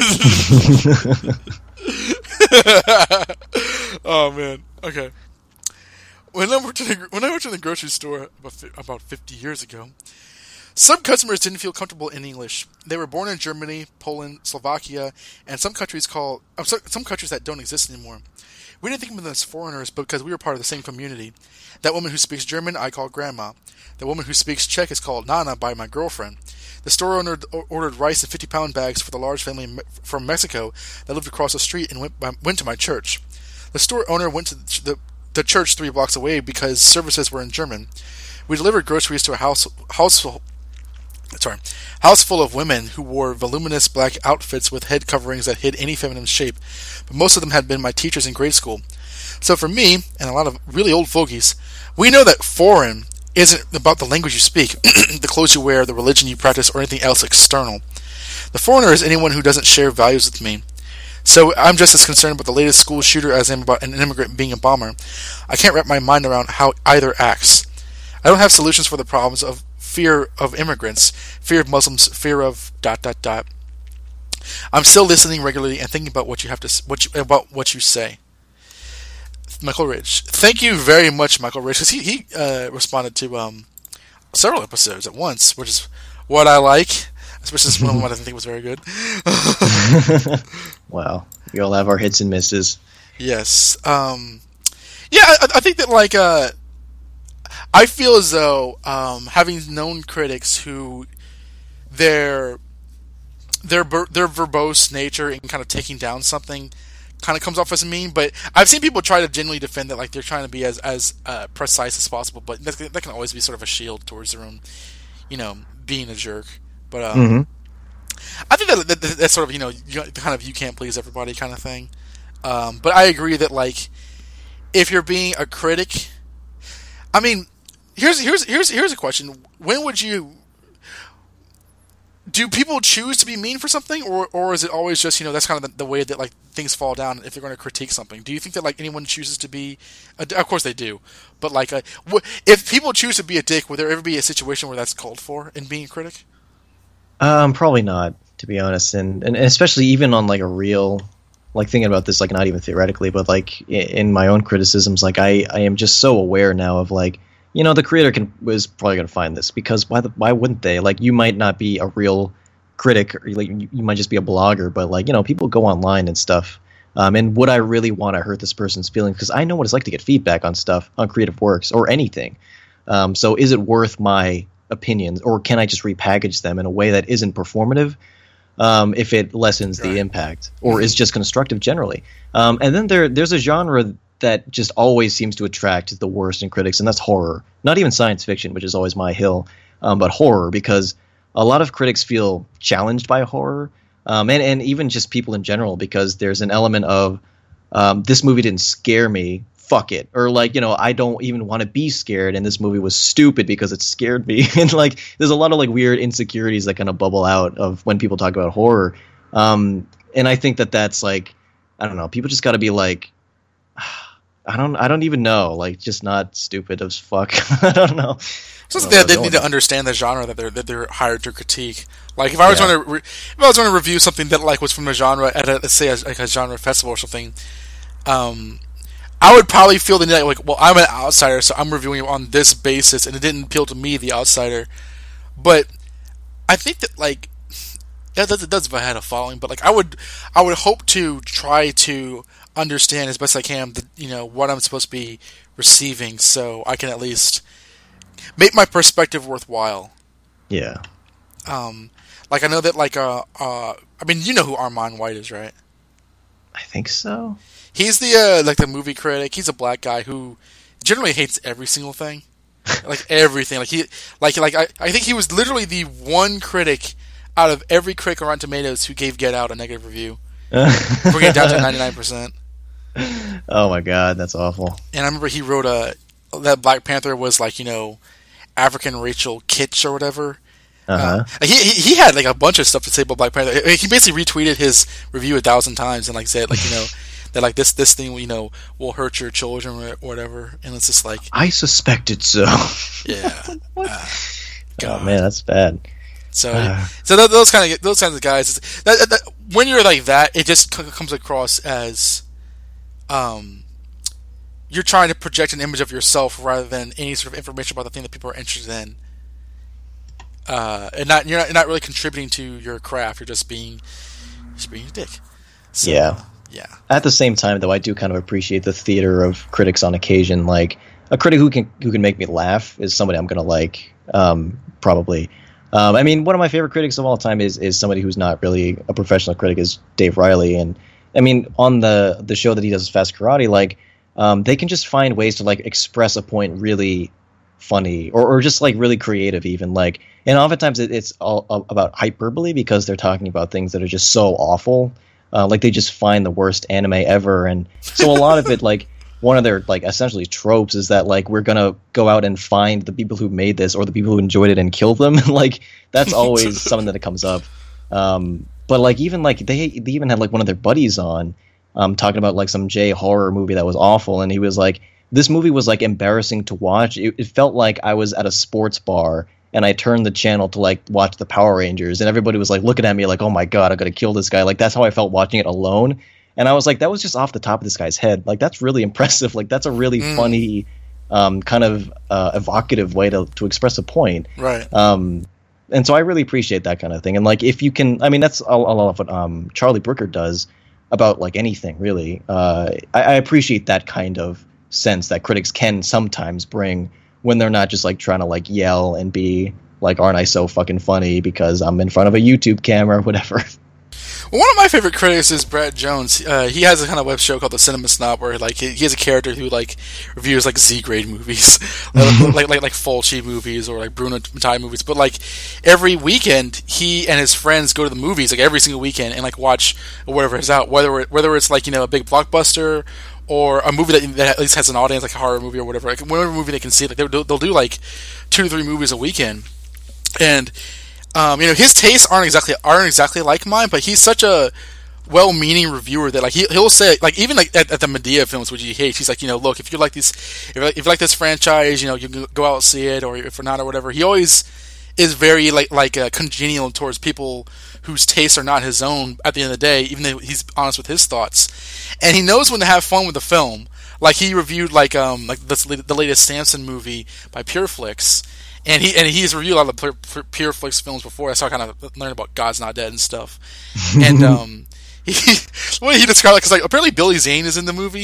Oh man. Okay. When I worked in the, when I worked in the grocery store about about fifty years ago, some customers didn't feel comfortable in English. They were born in Germany, Poland, Slovakia, and some countries call uh, some countries that don't exist anymore. We didn't think of them as foreigners because we were part of the same community. That woman who speaks German, I call Grandma. The woman who speaks Czech is called Nana by my girlfriend. The store owner ordered rice in fifty-pound bags for the large family from Mexico that lived across the street and went, went to my church. The store owner went to the, the church three blocks away because services were in German. We delivered groceries to a house, house, sorry, house full of women who wore voluminous black outfits with head coverings that hid any feminine shape, but most of them had been my teachers in grade school. So for me, and a lot of really old fogies, we know that foreign isn't about the language you speak, the clothes you wear, the religion you practice, or anything else external. The foreigner is anyone who doesn't share values with me. So I'm just as concerned about the latest school shooter as I am about an immigrant being a bomber. I can't wrap my mind around how either acts. I don't have solutions for the problems of fear of immigrants, fear of Muslims, fear of dot dot dot. I'm still listening regularly and thinking about what you have to what you, about what you say. Michael Ridge. Thank you very much, Michael Ridge, because he, he uh, responded to um, several episodes at once, which is what I like, especially this one I didn't think was very good. Wow. We all have our hits and misses. Yes. Um, yeah, I, I think that, like, uh, I feel as though um, having known critics who their their their verbose nature and kind of taking down something kind of comes off as mean, but I've seen people try to genuinely defend that, like they're trying to be as as uh, precise as possible, but that, that can always be sort of a shield towards their own, you know, being a jerk. But um, mm-hmm. I think that, that that's sort of, you know, you, kind of you can't please everybody kind of thing. Um, but I agree that, like, if you're being a critic, I mean, here's here's here's here's a question: when would you? Do people choose to be mean for something, or or is it always just, you know, that's kind of the, the way that, like, things fall down if they're going to critique something? Do you think that, like, anyone chooses to be? A, of course they do, but like, a, if people choose to be a dick, would there ever be a situation where that's called for in being a critic? Um, probably not, to be honest, and and especially even on like a real, like, thinking about this, like, not even theoretically, but like in my own criticisms, like I I am just so aware now of, like, you know, the creator can was probably going to find this, because why the, why wouldn't they? Like, you might not be a real critic, or like you, you might just be a blogger, but, like, you know, people go online and stuff. Um, and would I really want to hurt this person's feelings? Because I know what it's like to get feedback on stuff, on creative works or anything. Um, so is it worth my opinions, or can I just repackage them in a way that isn't performative? Um, if it lessens right. the impact, or is just constructive generally. Um, and then there, there's a genre that just always seems to attract the worst in critics, and that's horror. Not even science fiction, which is always my hill, um, but horror, because a lot of critics feel challenged by horror, um, and, and even just people in general, because there's an element of, um, this movie didn't scare me, fuck it. Or like, you know, I don't even want to be scared, and this movie was stupid because it scared me. And like, there's a lot of like weird insecurities that kind of bubble out of when people talk about horror. Um, and I think that that's like, I don't know, people just got to be like, I don't, I don't even know, like just not stupid as fuck. I don't know. So they, they need to understand the genre that they're that they're hired to critique. Like if I was yeah. going to, re- if I was going to review something that like was from a genre at a, let's say a, like a genre festival or something, um. I would probably feel the need like, well, I'm an outsider, so I'm reviewing it on this basis, and it didn't appeal to me, the outsider. But I think that like that does it does if I had a following, but like I would I would hope to try to understand as best I can the, you know what I'm supposed to be receiving, so I can at least make my perspective worthwhile. Yeah. Um, like I know that like uh uh I mean you know who Armand White is, right? I think so. He's the uh, like the movie critic. He's a black guy who generally hates every single thing, like everything. Like he, like like I, I think he was literally the one critic out of every critic on Rotten Tomatoes who gave Get Out a negative review, bringing it down to ninety-nine percent. Oh my god, that's awful. And I remember he wrote a that Black Panther was like you know African racial kitsch or whatever. Uh-huh. Uh, he, he he had like a bunch of stuff to say about Black Panther. He basically retweeted his review a thousand times and like said like you know. That like this this thing you know will hurt your children or whatever, and it's just like I suspected so. Yeah. uh, oh man, that's bad. So uh. so th- those kind of those kinds of guys. That, that, that, when you're like that, it just c- comes across as um you're trying to project an image of yourself rather than any sort of information about the thing that people are interested in. Uh, and not you're not, you're not really contributing to your craft. You're just being just being a dick. So, yeah. Yeah. At the same time, though, I do kind of appreciate the theater of critics on occasion. Like a critic who can who can make me laugh is somebody I'm gonna like, um, probably. Um, I mean, one of my favorite critics of all time is is somebody who's not really a professional critic, is Dave Riley. And I mean, on the the show that he does, Fast Karate, like um, they can just find ways to like express a point really funny or or just like really creative, even like. And oftentimes it, it's all about hyperbole because they're talking about things that are just so awful. Uh, like they just find the worst anime ever, and so a lot of it, like one of their like essentially tropes is that like we're gonna go out and find the people who made this or the people who enjoyed it and kill them. Like that's always something that comes up. Um, but like even like they they even had like one of their buddies on, um, talking about like some J horror movie that was awful, and he was like, this movie was like embarrassing to watch. It, it felt like I was at a sports bar. And I turned the channel to like watch the Power Rangers, and everybody was like looking at me like, "Oh my god, I gotta kill this guy!" Like that's how I felt watching it alone. And I was like, "That was just off the top of this guy's head. Like that's really impressive. Like that's a really mm. funny, um, kind of uh, evocative way to to express a point." Right. Um, and so I really appreciate that kind of thing. And like if you can, I mean, that's a, a lot of what um, Charlie Brooker does about like anything really. Uh, I, I appreciate that kind of sense that critics can sometimes bring. When they're not just like trying to like yell and be like, aren't I so fucking funny because I'm in front of a YouTube camera or whatever. Well, one of my favorite critics is Brad Jones. Uh, he has a kind of web show called The Cinema Snob where like he, he has a character who like reviews like Z grade movies, like, like like like Fulci movies or like Bruno Mattei movies. But like every weekend, he and his friends go to the movies like every single weekend and like watch whatever is out, whether it, whether it's like you know a big blockbuster. Or a movie that, that at least has an audience, like a horror movie or whatever. Like whatever movie they can see, like they'll, they'll do like two to three movies a weekend. And um, you know, his tastes aren't exactly aren't exactly like mine, but he's such a well-meaning reviewer that like he he'll say like even like at, at the Medea films, which he hates, he's like you know look if you like these if you like, if you like this franchise, you know you can go out and see it, or if not or whatever. He always is very like like uh, congenial towards people whose tastes are not his own at the end of the day, even though he's honest with his thoughts. And he knows when to have fun with the film. Like he reviewed like um like this, the latest Samson movie by Pureflix, and he and he's reviewed a lot of the Pureflix films before. That's how I kind of learned about God's Not Dead and stuff. And um he what he described, because like apparently Billy Zane is in the movie,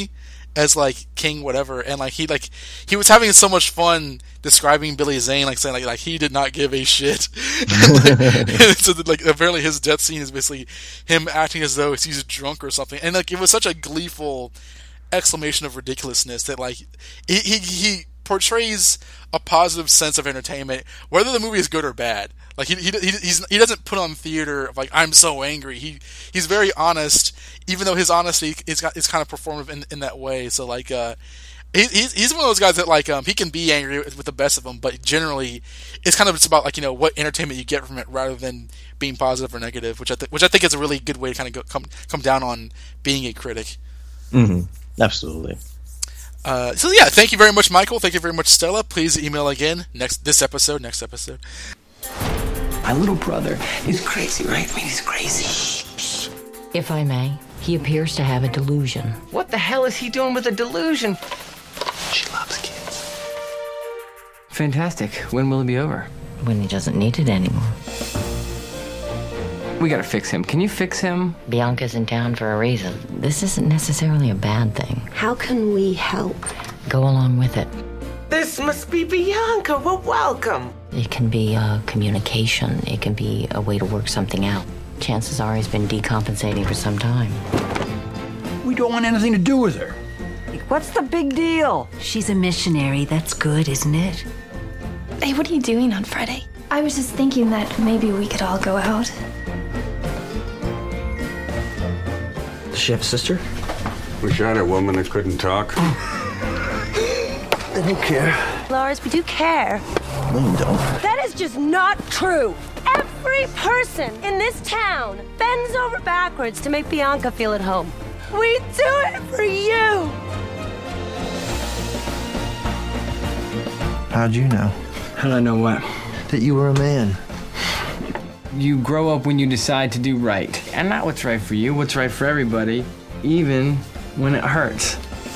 as like King whatever, and like he like he was having so much fun describing Billy Zane, like saying like like he did not give a shit. and, like, and so that, like apparently his death scene is basically him acting as though he's drunk or something, and like it was such a gleeful exclamation of ridiculousness that like he he, he portrays a positive sense of entertainment, whether the movie is good or bad. Like he he he he's, he doesn't put on theater of like I'm so angry. He he's very honest, even though his honesty is is kind of performative in, in that way. So like uh, he, he's he's one of those guys that like um he can be angry with the best of them, but generally it's kind of just about like you know what entertainment you get from it rather than being positive or negative, which I th- which I think is a really good way to kind of go, come come down on being a critic. Mm-hmm. Absolutely. Uh, so yeah, thank you very much, Michael. Thank you very much, Stella. Please email again next this episode, next episode. My little brother is crazy, right? I mean, he's crazy. If I may, he appears to have a delusion. What the hell is he doing with a delusion? She loves kids. Fantastic. When will it be over? When he doesn't need it anymore. We gotta fix him. Can you fix him? Bianca's in town for a reason. This isn't necessarily a bad thing. How can we help? Go along with it. This must be Bianca. Well, welcome. It can be uh, communication. It can be a way to work something out. Chances are he's been decompensating for some time. We don't want anything to do with her. What's the big deal? She's a missionary. That's good, isn't it? Hey, what are you doing on Friday? I was just thinking that maybe we could all go out. Does she have a sister? We shot a woman that couldn't talk. I don't care. Lars, we do care. No, you don't. That is just not true. Every person in this town bends over backwards to make Bianca feel at home. We do it for you. How'd you know? How'd I know what? That you were a man. You grow up when you decide to do right. And not what's right for you, what's right for everybody, even when it hurts.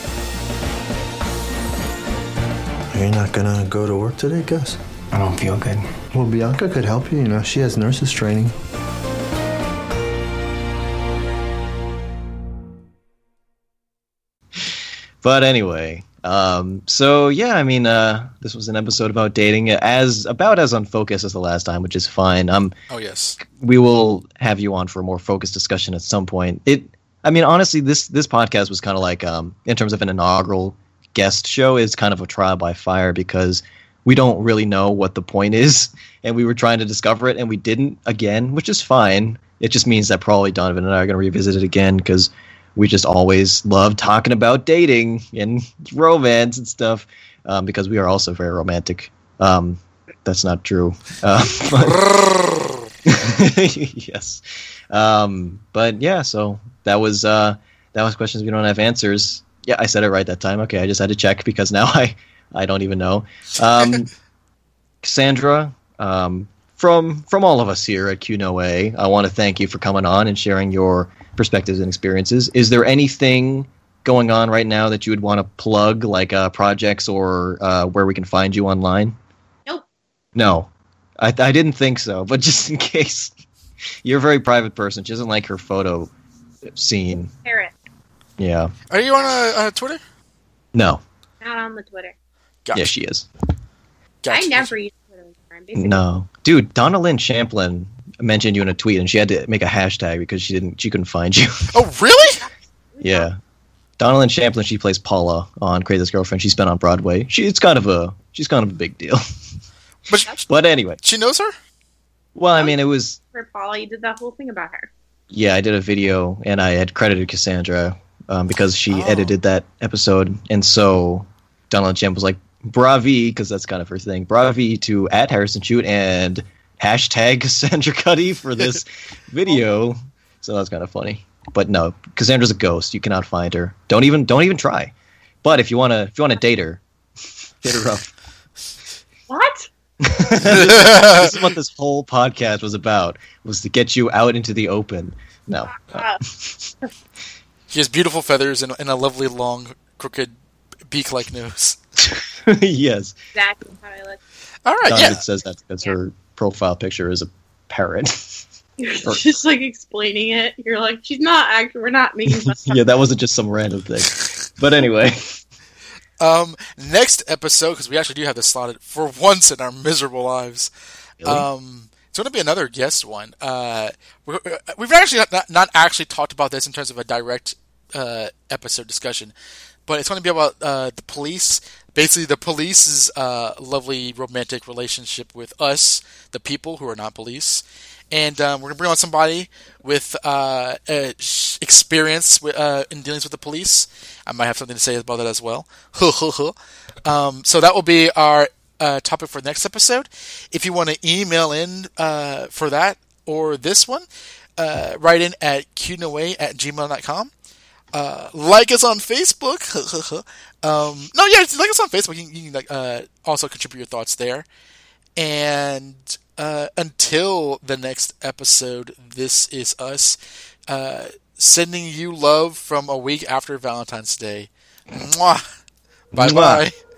You're not gonna go to work today, Gus? I don't feel good. Well, Bianca could help you, you know. She has nurses training. But anyway, um, so yeah, I mean, uh, this was an episode about dating, as about as unfocused as the last time, which is fine. Um, oh yes, we will have you on for a more focused discussion at some point. It, I mean, honestly, this this podcast was kind of like, um, in terms of an inaugural guest show, is kind of a trial by fire because we don't really know what the point is, and we were trying to discover it, and we didn't again, which is fine. It just means that probably Donovan and I are going to revisit it again because we just always love talking about dating and romance and stuff, um, because we are also very romantic. Um, that's not true. Uh, but yes. Um, but yeah, so that was uh, that was questions we don't have answers. Yeah, I said it right that time. Okay, I just had to check because now I, I don't even know. Um, Cassandra, um, from from all of us here at Q N O A, I want to thank you for coming on and sharing your perspectives and experiences. Is there anything going on right now that you would want to plug, like uh, projects or uh, where we can find you online? Nope. No, I, I didn't think so, but just in case. You're a very private person. She doesn't like her photo scene. Parrot. Yeah. Are you on uh, uh, Twitter? No. Not on the Twitter. Gotcha. Yeah, she is. Gotcha. I never use Twitter. No. Dude, Donna Lynn Champlin mentioned you in a tweet, and she had to make a hashtag because she didn't. She couldn't find you. Oh, really? Yeah. Donna Lynn Champlin, she plays Paula on Crazy Ex-Girlfriend. She's been on Broadway. She, it's kind of a, she's kind of a big deal. But, but anyway. She knows her? Well, I mean, it was... For Paula, you did that whole thing about her. Yeah, I did a video, and I had credited Cassandra um, because she Oh. edited that episode. And so Donna Lynn Champlin was like, bravi, because that's kind of her thing. Bravi to at Harrison Chute and hashtag Cassandra Cuddy for this video. So that's kind of funny. But no, Cassandra's a ghost. You cannot find her. Don't even don't even try. But if you wanna if you wanna date her, hit her up. What? this, this is what this whole podcast was about, was to get you out into the open. No. Uh, She has beautiful feathers and, and a lovely long, crooked, beak-like nose. Yes. Exactly how I look. All right, Donovan yeah. says that because her profile picture is a parrot. You're just like explaining it. You're like, she's not actually. We're not making fun of her. Yeah, that wasn't just some random thing. But anyway. Um, next episode, because we actually do have this slotted for once in our miserable lives. Really? Um, it's going to be another guest one. Uh, we're, we've actually not, not actually talked about this in terms of a direct uh, episode discussion, but it's going to be about uh, the police. Basically, the police's uh, lovely romantic relationship with us, the people who are not police. And um, we're going to bring on somebody with uh, uh, experience with, uh, in dealings with the police. I might have something to say about that as well. um, so that will be our uh, topic for the next episode. If you want to email in uh, for that or this one, uh, write in at cuteinaway at gmail dot com. Uh, like us on Facebook. um, no, yeah, like us on Facebook. You, you can uh, also contribute your thoughts there. And uh, until the next episode, this is us uh, sending you love from a week after Valentine's Day. Mwah. Bye-bye. Mwah.